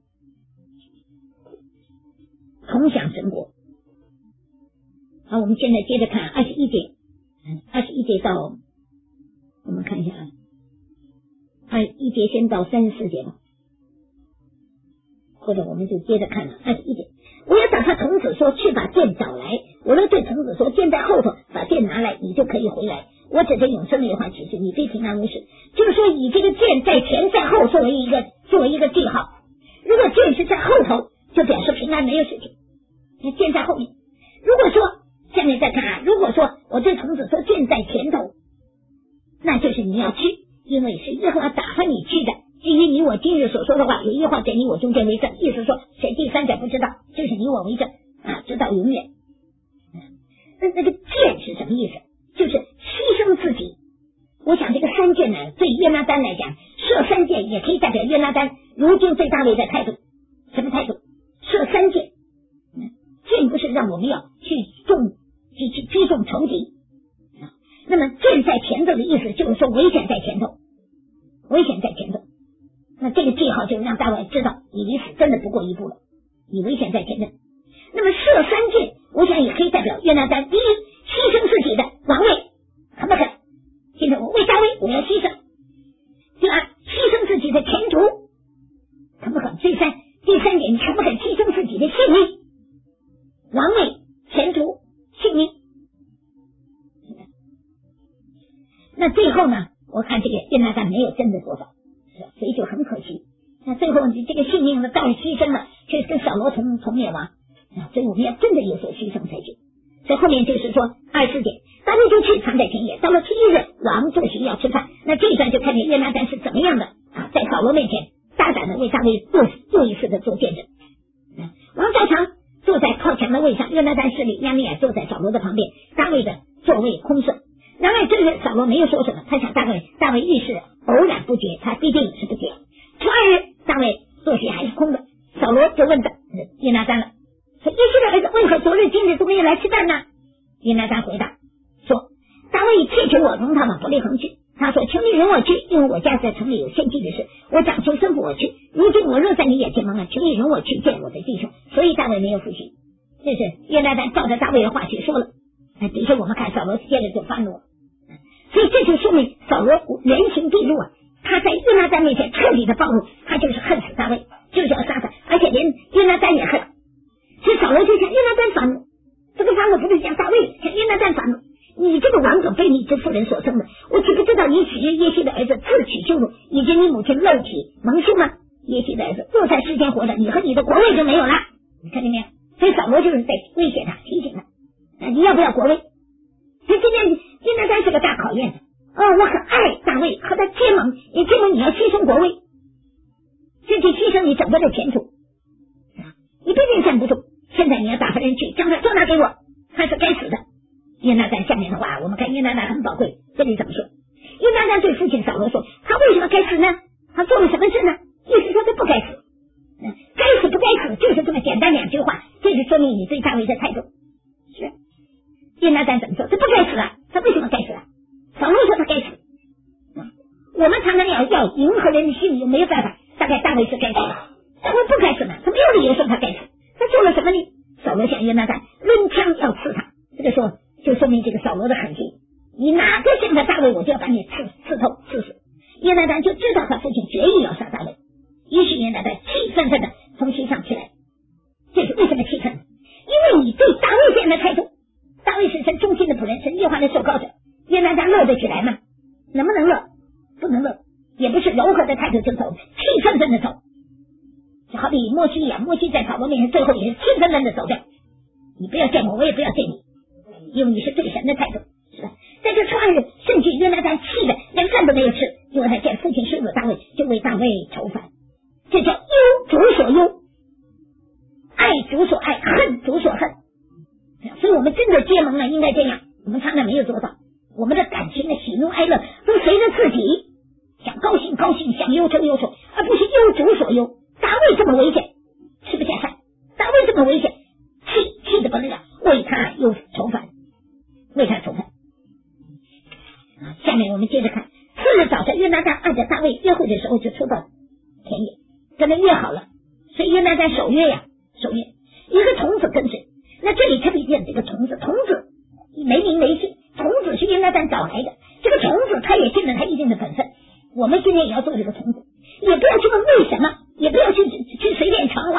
同享神国。好，我们现在接着看二十一节，二十一节到，我们看一下啊，二十一节先到三十四节吧。 或者我们就接着看了二十一节，我要打发童子说去把剑找来，我要对童子说剑在后头，把剑拿来，你就可以回来。我指着永生的话启示，你非平安无事。就是说以这个剑在前在后作为一个作为一个记号，如果剑是在后头，就表示平安没有事情，剑在后面。如果说下面再看啊，如果说我对童子说剑在前头，那就是你要去，因为是耶和华打发你去的。至于你我今日所说的话，有一话在你我中间为证，意思说谁第三者不知道，就是你我为证啊，直到永远。那那个剑是什么意思？就是牺牲自己。我想这个三剑呢，对约拿单来讲，射三箭也可以代表约拿单如今对大卫的态度。什么态度？射三箭，箭不是让我们要去中去去击中仇敌。那么箭在前头的意思就是说危险在前头，危险在前头。那这个记号就让大卫知道你离死真的不过一步了，你危险在前头。那么射三箭，我想也可以代表约拿单，第一，牺牲自己的王位，肯不肯？现在我为大卫我要牺牲。第二，牺牲自己的前途，肯不肯？第三，第三点，你肯不肯牺牲自己的性命？王位、前途、性命。那最后呢，我看这个约拿单没有真的做到，所以就很可惜。那最后这个性命呢，当然牺牲了，却跟扫罗同同灭亡。所以我们要真的有所牺牲才行。所以后面就是说二十四点，大卫就去藏在田野，到了七日，王坐席要吃饭。那这一段就看见约拿单是怎么样的啊，在扫罗面前大胆的为大卫又又一次的做见证。王照常坐在靠墙的位上，约拿单势力亚米亚坐在扫罗的旁边，大卫的座位空设。然而这个扫罗没有说什么，他想大卫大卫遇事偶然不决，他必定是不决。初二日，大卫坐席还是空的，扫罗就问的约拿单了，说耶西的儿子为何昨日今日都没有来吃饭呢？约拿单回答说，大卫切求我容他们不离横去，他说求你容我去，因为我家在城里有献祭的事，我长求吩咐我去，如今我若在你眼前蒙了，求你容我去见我的弟兄。所以大卫没有复习，这是约拿单照着大卫的话去说了。底下我们看扫罗接着就发怒了，所以这就说明扫罗原形毕露啊，他在约拿单面前彻底的暴露，他就是恨死大卫，就是要杀他，而且连约拿单也恨。所以扫罗就向约拿单发怒，这个发怒不是向大卫，向约拿单发怒。你这个王子被你这妇人所生的，我岂不知道你取耶西的儿子自取羞辱，以及你母亲肉体蒙羞吗？耶西的儿子若在世间活着，你和你的国位就没有了。你看见没有？所以扫罗就是在威胁他，提醒他，啊，你要不要国位？所以这件约拿单是个大考验的。哦，我很爱大卫，和他结盟，你结盟你要牺牲国位，甚至牺牲你整个的前途，你必定站不住。现在你要打发人去将他捉拿给我，他是该死的。约拿单下面的话，我们看约拿单很宝贵，这里怎么说？约拿单对父亲扫罗说，他为什么该死呢？他做了什么事呢？意思说他不该死，该死不该死，就是这么简单两句话，这就说明你对大卫的态度。是约拿单怎么说？他不该死啊，他为什么该死啊？扫罗说他该死。我们常常要要迎合人的心理，又没有办法。大概大卫是该死的，大卫不该死呢，他没有理由说他该死。他做了什么呢？扫罗向约拿单抡枪要刺他，这个时候就说明这个扫罗的狠心，你哪个像他大卫，我就要把你刺刺透刺死。约拿单就知道他父亲决意要杀大卫，于是约拿单气愤愤的从席上起来。这是为什么气愤？因为你对大卫这样的态度，大卫是神忠心的仆人，是耶和华的受膏者，约拿单乐得起来吗？能不能乐？不能乐，也不是柔和的态度就走，气愤愤的走。就好比摩西一样，摩西在扫罗面前最后也是气愤愤的走掉。你不要见我，我也不要见你，因为你是对神的态度，是吧？在这初二日，甚至约拿单气的连饭都没有吃，因为他见父亲羞辱大卫，就为大卫愁烦。这叫忧主所忧，爱主所爱，恨主所恨。所以我们真的结盟了，应该这样。我们常常没有做到，我们的感情的喜怒哀乐都随着自己，想高兴高兴，想忧愁忧愁，而不是忧主所忧。大卫这么危险，吃不下饭；大卫这么危险，气气得不得了，为他又愁烦，为他愁烦。啊，下面我们接着看，次日早晨，约拿单按着大卫约会的时候就出到田野，跟他约好了，所以约拿单守约呀，守约。一个童子跟随，那这里特别见这个童子，童子没名没姓，童子是约拿单找来的，这个童子他也尽了他一定的本分。我们今天也要做这个童子，也不要去问为什么，也不要去去随便传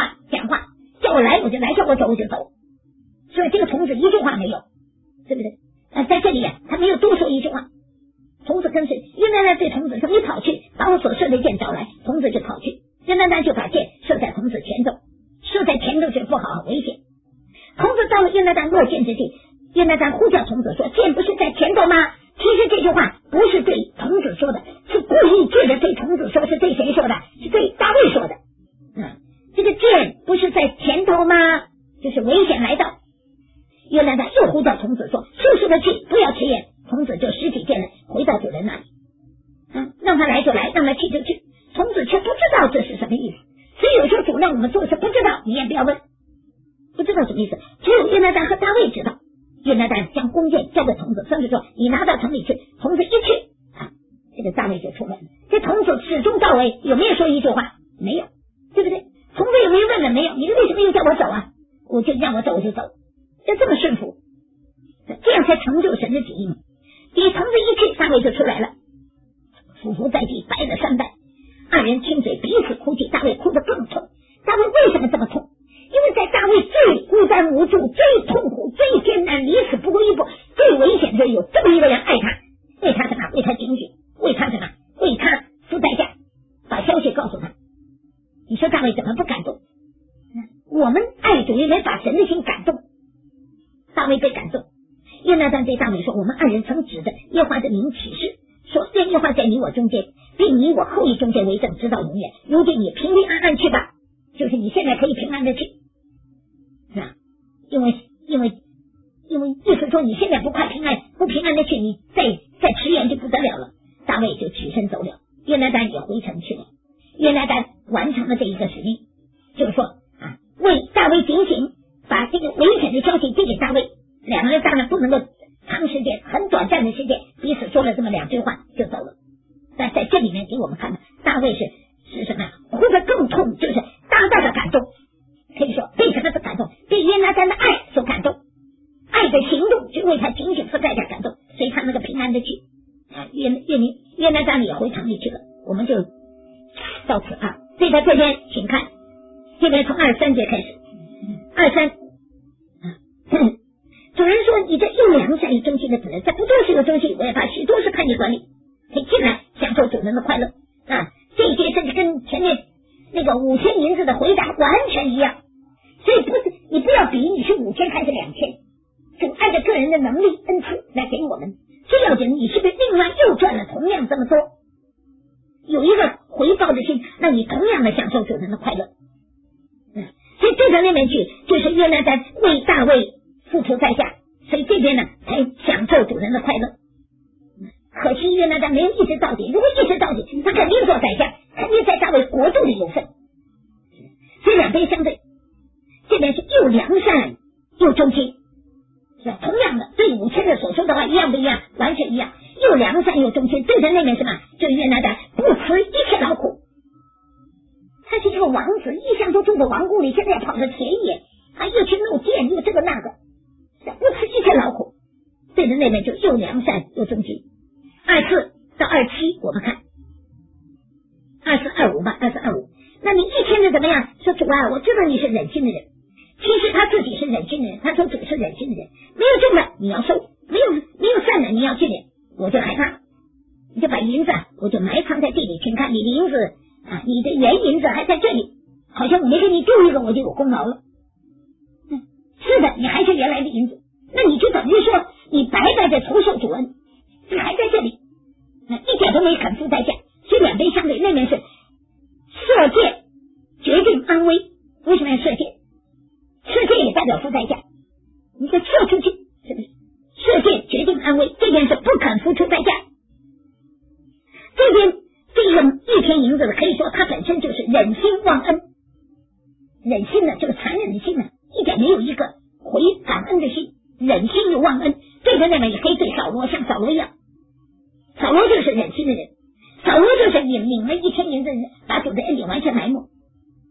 走就走。所以这个童子一句话没有，对不对？啊，在这里啊，他没有多说一句话。童子跟随，约拿单对童子说：“你跑去把我所射的箭找来。”童子就跑去，约拿单就把箭射在童子前头，射在前头就不好，危险。童子到了约拿单落箭之地，约拿单呼叫童子说：“箭不是在前头吗？”其实这句话不是对童子说的，是故意借着对童子说，是对谁说的？是对大卫说的。嗯，这个箭不是在前头吗？就是危险来到。约拿单又呼叫童子说：“速速的去，不要迟延。”童子就拾起箭来，回到主人那里。嗯，让他来就来，让他去就去。童子却不知道这是什么意思。所以有时候主让我们做事不知道，你也不要问，不知道什么意思。只有约拿单和大卫知道。约拿单将弓箭交给童子，甚至说：“你拿到城里去。”童子一去啊，这个大卫就出门了。这童子始终到尾有没有说一句话？没有，对不对？童子有没有问了？没有。你为什么又叫我走啊？我就让我走我就走，就这么顺服，这样才成就神的旨意。第一，童子一去，大卫就出来了，俯伏在地，拜了三拜。二人亲嘴，彼此哭泣，大卫哭得更痛。大卫为什么这么痛？因为在大卫最孤单无助、最痛苦、最艰难、离死不过一步、最危险的时候，有这么一个人爱他，为他什么？为他警醒，为他什么？为他付代价，把消息告诉他。你说大卫怎么不感动？我们爱主因为把神的心感动，大卫被感动。约拿单对大卫说：“我们二人曾指着耶和华的名起誓，说愿耶和华在你我中间，并你我后裔中间为证，直到永远。如今你平平安安去吧。”就是你现在可以平安的去，是吧？因为因为因为意思说你现在不快平安不平安的去，你再再迟延就不得了了。大卫就起身走了，约拿单也回城去了。约拿单完成了这一个使命，就是说啊，为大卫警醒，把这个危险的消息递给大卫。两个人当然不能够长时间，很短暂的时间彼此说了这么两句话就走了。但在这里面给我们看到，大卫是是什么？哭得更痛，就是大大的感动。可以说被什么的感动？被约拿单的爱所感动，爱的行动就为他警醒和代价感动，所以他那个平安的去啊，约约约拿单也回城里去了。我们就到此啊，所以在这边请看，这边从二十三节开始，二三啊。主人说：“你这又良善又忠心的子人，在不多时有忠心，我也把许多事看你管理，可以进来享受主人的快乐啊！”这一节甚至跟前面那个五千银子的回答完全一样，所以不是你不要比你是五千还是两千，主按照个人的能力恩赐来给我们，最要紧你是不是另外又赚了同样这么多，有一个回报的心，让你同样的享受主人的快乐。嗯，所以对到那边去，就是约拿单为大卫付出代价，所以这边呢才享受主人的快乐。可惜约拿单没有一直到底，如果一直到底，他肯定做宰相，肯定在大卫国度里有份。所以两边相对，这边是又良善又忠心，是吧？同样的对五千的所说的话一样不一样？完全一样，又良善又忠心。对着那边什么？就是约拿单不辞一切劳苦，他是一个王子，一向都住在王宫里，现在要跑到田野，啊，又去弄剑，又这个那个，不辞一切劳苦。对着那边就又良善又忠心。二四到二七，我们看二四二五吧，二四二五。那你一天的怎么样？说主啊，我知道你是忍心的人。其实他自己是忍心的人，他说主是忍心的人，没有正的你要收，没有没有善的你要去领，我就害怕，你就把银子我就埋藏在地里，请看你的银子啊，你的原银子还在这里，好像我没给你丢一个我就有功劳了。嗯，是的，你还是原来的银子，那你就等于说你白白的承受主恩，你还在这里，一点都没肯付代价。所以两边相对，那边是射箭决定安危。为什么要射箭？射箭也代表付代价，你就射出去，是不是？射箭决定安危，这边是不肯付出代价。这边这个一天银子的，可以说它本身就是忍心忘恩，忍心的这个残忍的心呢，一点没有一个回感恩的心，忍心又忘恩。对着那边也可以对扫罗，像扫罗一样，扫罗就是忍心的人，扫罗就是领领了一千银子，把主的恩典完全埋没。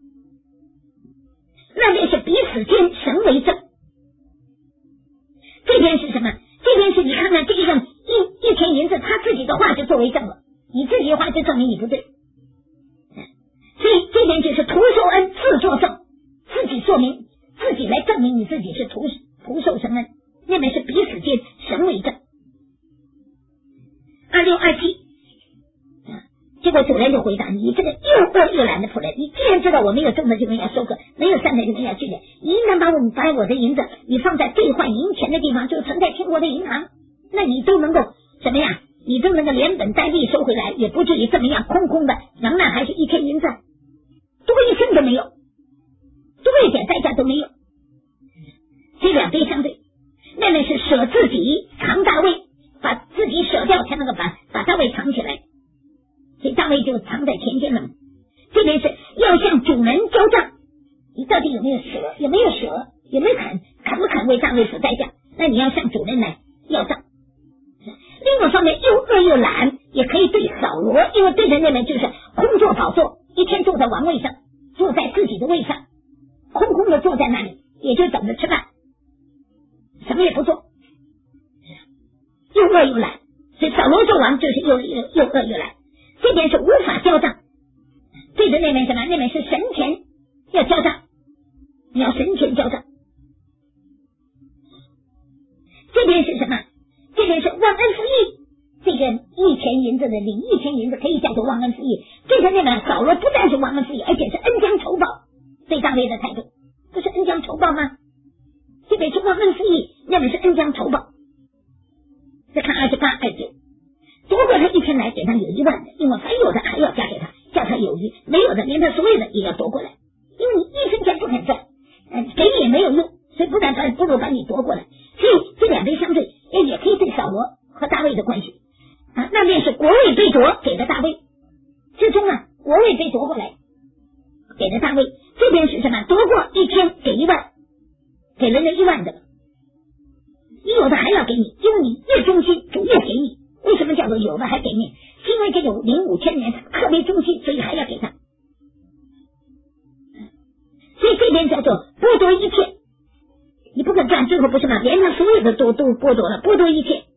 那边是彼此间神为证，这边是什么？这边是你看看这个一一千银子，他自己的话就作为证了，你自己的话就证明你不对。所以这边就是徒受恩自作证，自己说明，自己来证明自己是徒徒受神恩，那边是彼此间神为证。二六二七，结果主人就回答，你这个又恶又懒的仆人，你既然知道我没有种的就没有收割，没有善的就没有聚敛，你应当把我把我的银子你放在兑换银钱的地方，就存在天国的银行，那你都能够怎么样，你都能够连本带利收回来，也不至于这么样空空的，仍然还是一天银子，多一分都没有，多一点代价都没有。这两杯相对，那边是舍自己藏大卫，把自己舍掉才能够把把大卫藏起来，所以大卫就藏在田间了。这边是要向主人交账，你到底有没有舍，有没有舍，有没有肯肯不肯为大卫付代价，那你要向主人来要账。另一方面又恶又懒，也可以对扫罗，因为对着那边就是空坐宝座，一天坐在王位上，坐在自己的位上，空空的坐在那里，也就等着吃饭，什么也不做，又恶又懒，所以扫罗做王就是又又又恶又懒。这边是无法交账，对着那边什么？那边是神前要交账，你要神前交账。这边是什么？这边是忘恩负义，这个一钱银子的领一钱银子可以叫做忘恩负义。对着那边扫罗不但是忘恩负义，而且是恩将仇报，对大卫的态度不是恩将仇报吗？这边是忘恩负义，那边是恩将仇报。再看二十八、二十九，夺过他一天来给他有一万的，因为还有的还要加给他，叫他有余；没有的连他所有的也要夺过来，因为你一分钱不肯赚，呃、给你也没有用，所以不但把不如把你夺过来。所以这两边相对也也可以对扫罗和大卫的关系啊。那边是国位被夺给了大卫，最终啊国位被夺过来给了大卫，这边是什么？夺过一天给一万，给了那一万的，你有的还要给你，因为你越忠心主越给你。为什么叫做有的还给你？是因为这个领五千年特别忠心，所以还要给他。所以这边叫做剥夺一切，你不肯赚，最后不是吗？连他所有的都都剥夺了，剥夺一切，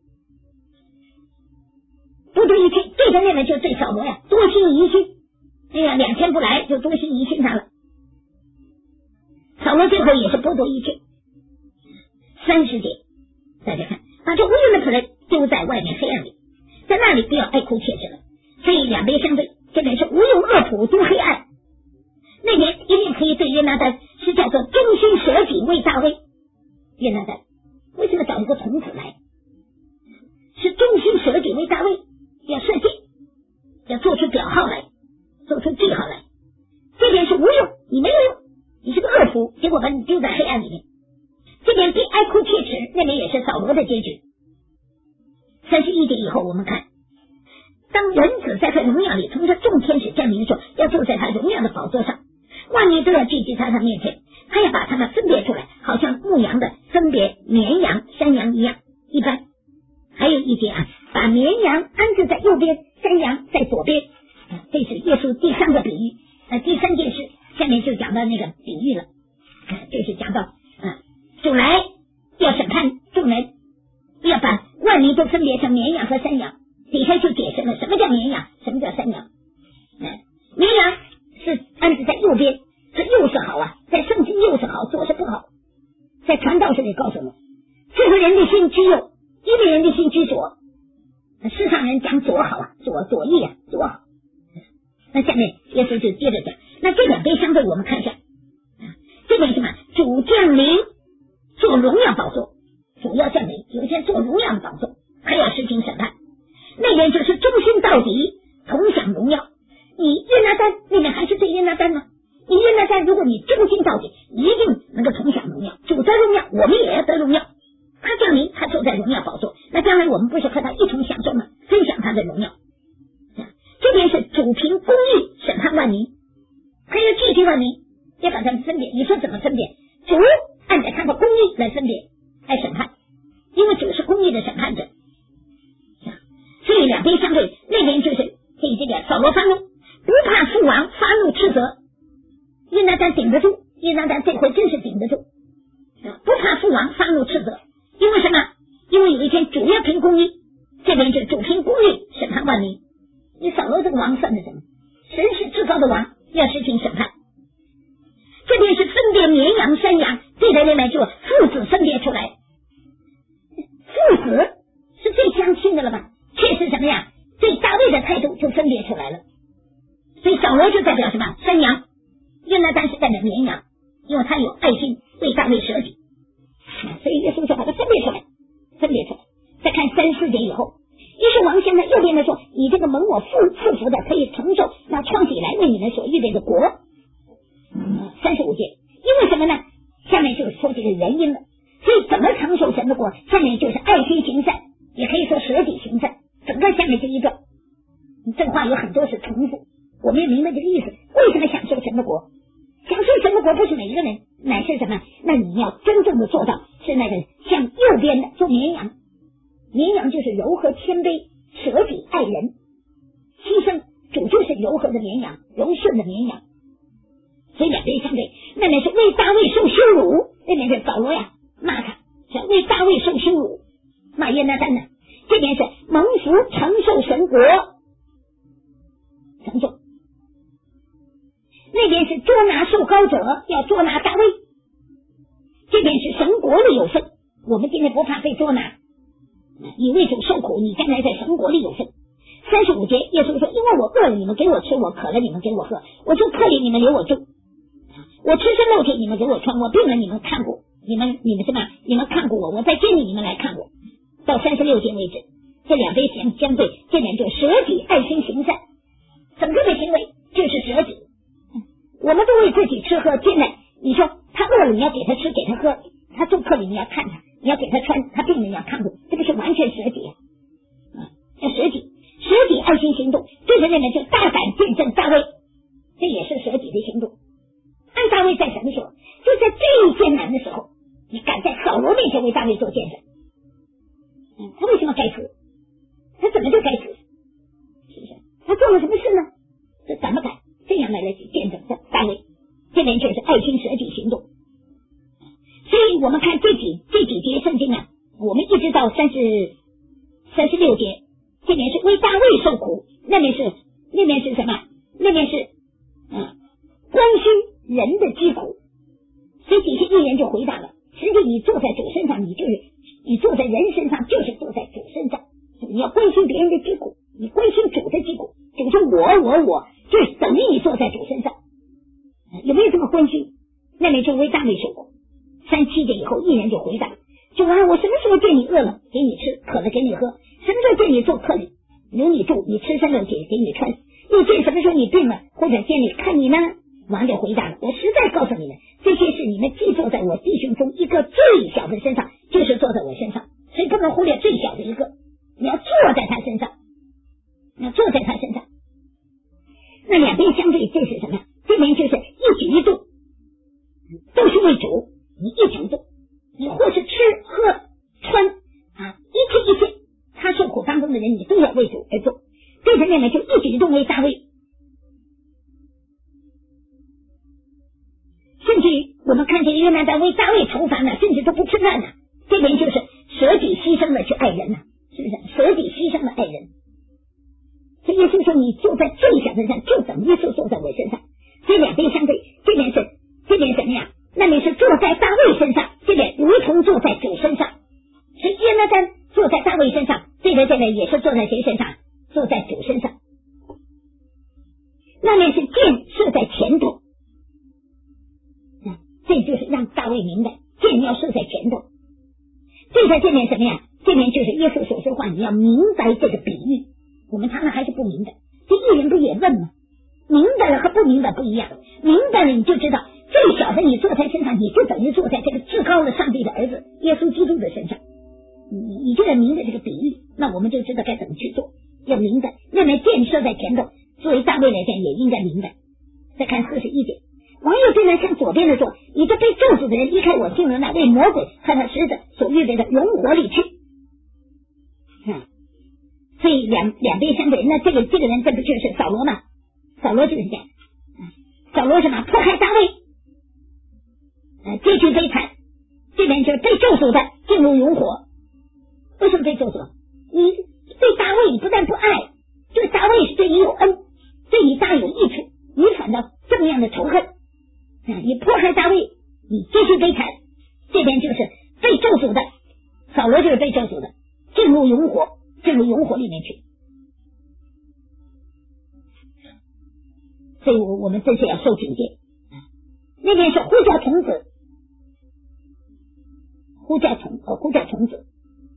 剥夺一切。对着那边就对扫罗呀，多心疑心，哎呀，两天不来就多心疑心他了。扫罗最后也是剥夺一切。三十节，大家看，把这无用的仆人丢在外面黑暗里，在那里不要爱哭切齿了。所以两边相对，这边是无用恶仆都黑暗，那边一定可以对约拿单是叫做忠心舍己为大卫。约拿单为什么找一个童子来？是忠心舍己为大卫，要设计，要做出表号来，做出记号来。这边是无用，你没有用，你是个恶仆，结果把你丢在黑暗里面。这边被哀哭切齿，那边也是扫罗的结局。三十一节以后我们看，当人子在他荣耀里从这众天使降临说要坐在他荣耀的宝座上，万民都要聚集在他面前，他要把他们分别出来，好像牧羊的分别绵羊山羊一样。一般还有一节啊，把绵羊安置在右边，山羊在左边，啊、这是耶稣第三个比喻。呃，第三件事下面就讲到那个比喻了，啊、就是讲到啊，主来要审判众人，要把万民都分别成绵羊和山羊。底下就解释了什么叫绵羊，什么叫山羊。嗯、绵羊是安置在右边，这右是好啊，在圣经右是好，左是不好。在传道这里告诉我们，这个人的心居右，一个人的心居左。世上人讲左好啊，左左翼啊，左好。那下面耶稣就接着讲，那这两边相对我们看一下，这边什么？主降临做荣耀宝座，主要降临，有些做荣耀的宝座，还要实行审判。那边就是忠心到底，同享荣耀。你约拿单那边还是对约拿单呢？你约拿单，如果你忠心到底，一定能够同享荣耀。主得荣耀，我们也要得荣耀。他降临，他坐在荣耀宝座，那将来我们不是和他一同享受吗？分享他的荣耀。这边是主凭公义审判万民，还要具体万民，要把他们分别。你说怎么分别？主按照他的公义来分别，来审判，因为主是公义的审判者。所以两边相对，那边就是对这个扫罗发怒，不怕父王发怒斥责，约拿单顶得住，约拿单这回真是顶得住，不怕父王发怒斥责，因为什么？因为有一天主要凭公义，这边是主凭公义审判万民。你扫罗这个王算是什么？神是至高的王，要实行审判。这边是分别绵羊山羊， 对的，那边就父子分别出来，父子是最相亲的了吧？却是什么呀？对大卫的态度就分别出来了。所以扫罗就代表什么？山羊，约拿单是代表绵羊，因为他有爱心为大卫舍己，所以耶稣就把它分别出来，分别出来。再看三十四节以后，于是王现在右边的说，你这个蒙我父赐福的，可以承受那创起来为你们所预备的国。三十五节，因为什么呢？下面就是说这个原因了。所以怎么承受神的国？下面就是爱心行善，也可以说舍己行善。整个下面这一段，这话有很多是重复，我们也明白这个意思。为什么享受神的国？享受神的国不是每一个人，乃是什么？那你要真正的做到，是那个像右边的做绵羊，绵羊就是柔和谦卑，舍己爱人，牺牲。主就是柔和的绵羊，柔顺的绵羊。所以两边相对，那边是为大卫受羞辱，那边是扫罗呀骂他，是为大卫受羞辱，骂约拿单呢。这边是蒙福承受神国，承受。那边是捉拿受膏者，要捉拿大卫。这边是神国里有份，我们今天不怕被捉拿，你为主受苦，你将来在神国里有份。三十五节，耶稣说，因为我饿了你们给我吃，我渴了你们给我喝，我住客里你们留我住，我赤身露体你们给我穿，我病了你们看过，你们你们什么？你们看过我，我在监里你们来看我。到三十六节为止，这两边相相对，这边就舍己爱心行善，整个的行为就是舍己。我们都为自己吃喝，现在你说他饿了你要给他吃给他喝，他住客里你要看他，你要给他穿，他病了你要看顾，这不是完全舍己啊？要舍己，舍己爱心行动，这是那边就大胆见证大卫，这也是舍己的行动。爱大卫在什么时候？就在最艰难的时候，你敢在扫罗面前为大卫做见证。嗯，他为什么该死？他怎么就该死？是不是？他做了什么事呢？这怎么敢这样来来见证大卫？这边就是爱心舍己行动。所以我们看这几这几节圣经啊，我们一直到三十三十六节，这边是为大卫受苦，那边是那边是什么？那边是嗯关心人的疾苦。所以底下一人就回答了，实际你坐在主身上，你就是你坐在人身上，就是坐在主身上。你要关心别人的疾苦，你关心主的疾苦，主说我我我，就是等于你坐在主身上。有没有这么关心？那边就为大卫受苦。三七节以后，一人就回答，主啊，我什么时候见你饿了给你吃，渴了给你喝？什么时候见你做客里留你住，你吃三顿给给你穿？又见什么时候你病了，或者见你看你呢？王就回答了，我实在告诉你们，这些事你们既坐在我弟兄中一个最小的身上，就是坐在我身上，所以不能忽略最小的一个，你要坐在他身上，你要坐在他身上。那两边相对，这是什么？这边就是一举一动都是为主，你一举一动，你或是吃喝穿啊，一切一切他受苦当中的人，你都要为主而做。这是那边就一举一动为大卫。甚至于我们看这个约拿单为大卫愁烦呢，甚至都不吃饭呢。这边就是舍己牺牲的去爱人呢，是不是？舍己牺牲的爱人。所以耶稣说，你坐在最小的身上，就等于是坐在我身上。这两边相对，这边是这边什么呀？那边是坐在大卫身上，这边如同坐在主身上。所以约拿单坐在大卫身上，这边这边也是坐在谁身上？坐在主身上。那边是箭射在前头。这就是让大卫明白，箭要射在前头。这在这边什么呀？这边就是耶稣所说话，你要明白这个比喻。我们常常还是不明白，这艺人不也问吗？明白了和不明白不一样，明白了你就知道，最小的你坐在身上，你就等于坐在这个至高的上帝的儿子耶稣基督的身上。你你就要明白这个比喻，那我们就知道该怎么去做。要明白，那边箭射在前头，作为大卫来讲也应该明白。再看四十一节，王又对那向左边的说，你这被咒诅的人离开我，进入那为魔鬼和他使者所预备的熔火里去。嗯，所以两两边相对，那这个这个人这不就是扫罗吗？扫罗就是这样，扫罗什么迫害大卫，呃，结局悲惨。这边就是被咒诅的进入熔火。为什么被咒诅？你对大卫你不但不爱，对大卫是对你有恩，对你大有益处，你反倒这么样的仇恨。啊、你迫害大卫，你继续悲惨， 这边就是被咒诅的，扫罗就是被咒诅的，进入永火，进入永火里面去。所以我我们真是要受警戒。那边是呼叫童子，呼叫童呃呼叫童子，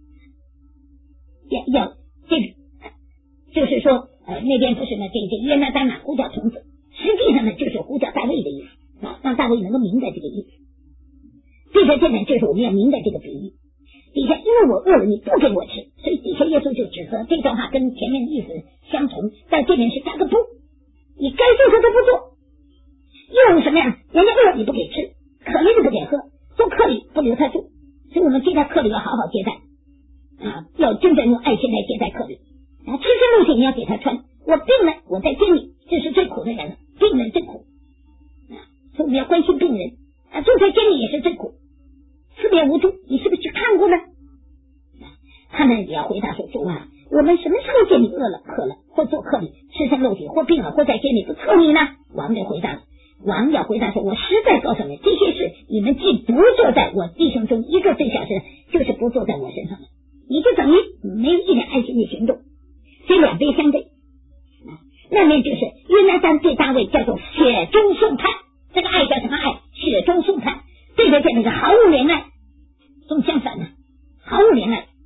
要要这个就是说呃那边不是呢这这约拿单呢呼叫童子，实际上呢就是呼叫大卫的意思啊，让大卫能够明白这个意思。这个这呢就是我们要明白这个比喻。底下因为我饿了你不给我吃，所以底下耶稣就指责这段话跟前面的意思相同，但这边是加个不，你该做的都不做。又什么呀？人家饿你不给吃，渴了你不给喝，做客旅不留他住，所以我们接待客旅要好好接待啊，要真正用爱心来接待客旅啊。吃身露体你要给他穿，我病了我在监里，这是最苦的人了，病人最苦啊，所以我们要关心病人啊，住在监里也是最苦，四面无助，你是不是去看过呢？他们也要回答说，主啊，我们什么时候见你饿了渴了，或做客旅吃身露体，或病了，或在监里不测你呢？王就回答了，王要回答说，我实在告诉你，这些事你们既不做在我弟兄中一个最小身，就是不做在我身上了，你就等于没有一点爱心的行动，所以两边相对。那面就是约拿单对大卫叫做雪中送炭，这个爱叫什么爱？雪中送炭，对着这那个毫无怜爱，正相反呢，毫无怜爱。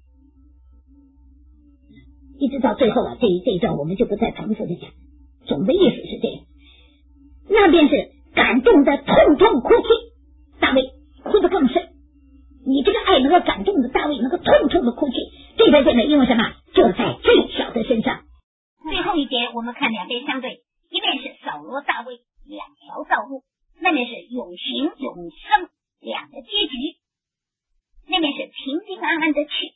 一直到最后啊，这一这一段我们就不再重复的讲，总的意思是这样。那便是感动的痛痛哭泣，大卫哭得更深。你这个爱能够感动的大卫能够痛痛的哭泣，这个这个因为什么？就在最小的身上。最后一节我们看两边相对，一面是扫罗大卫两条道路，那面是永行永生两个结局，那面是平平安安的去，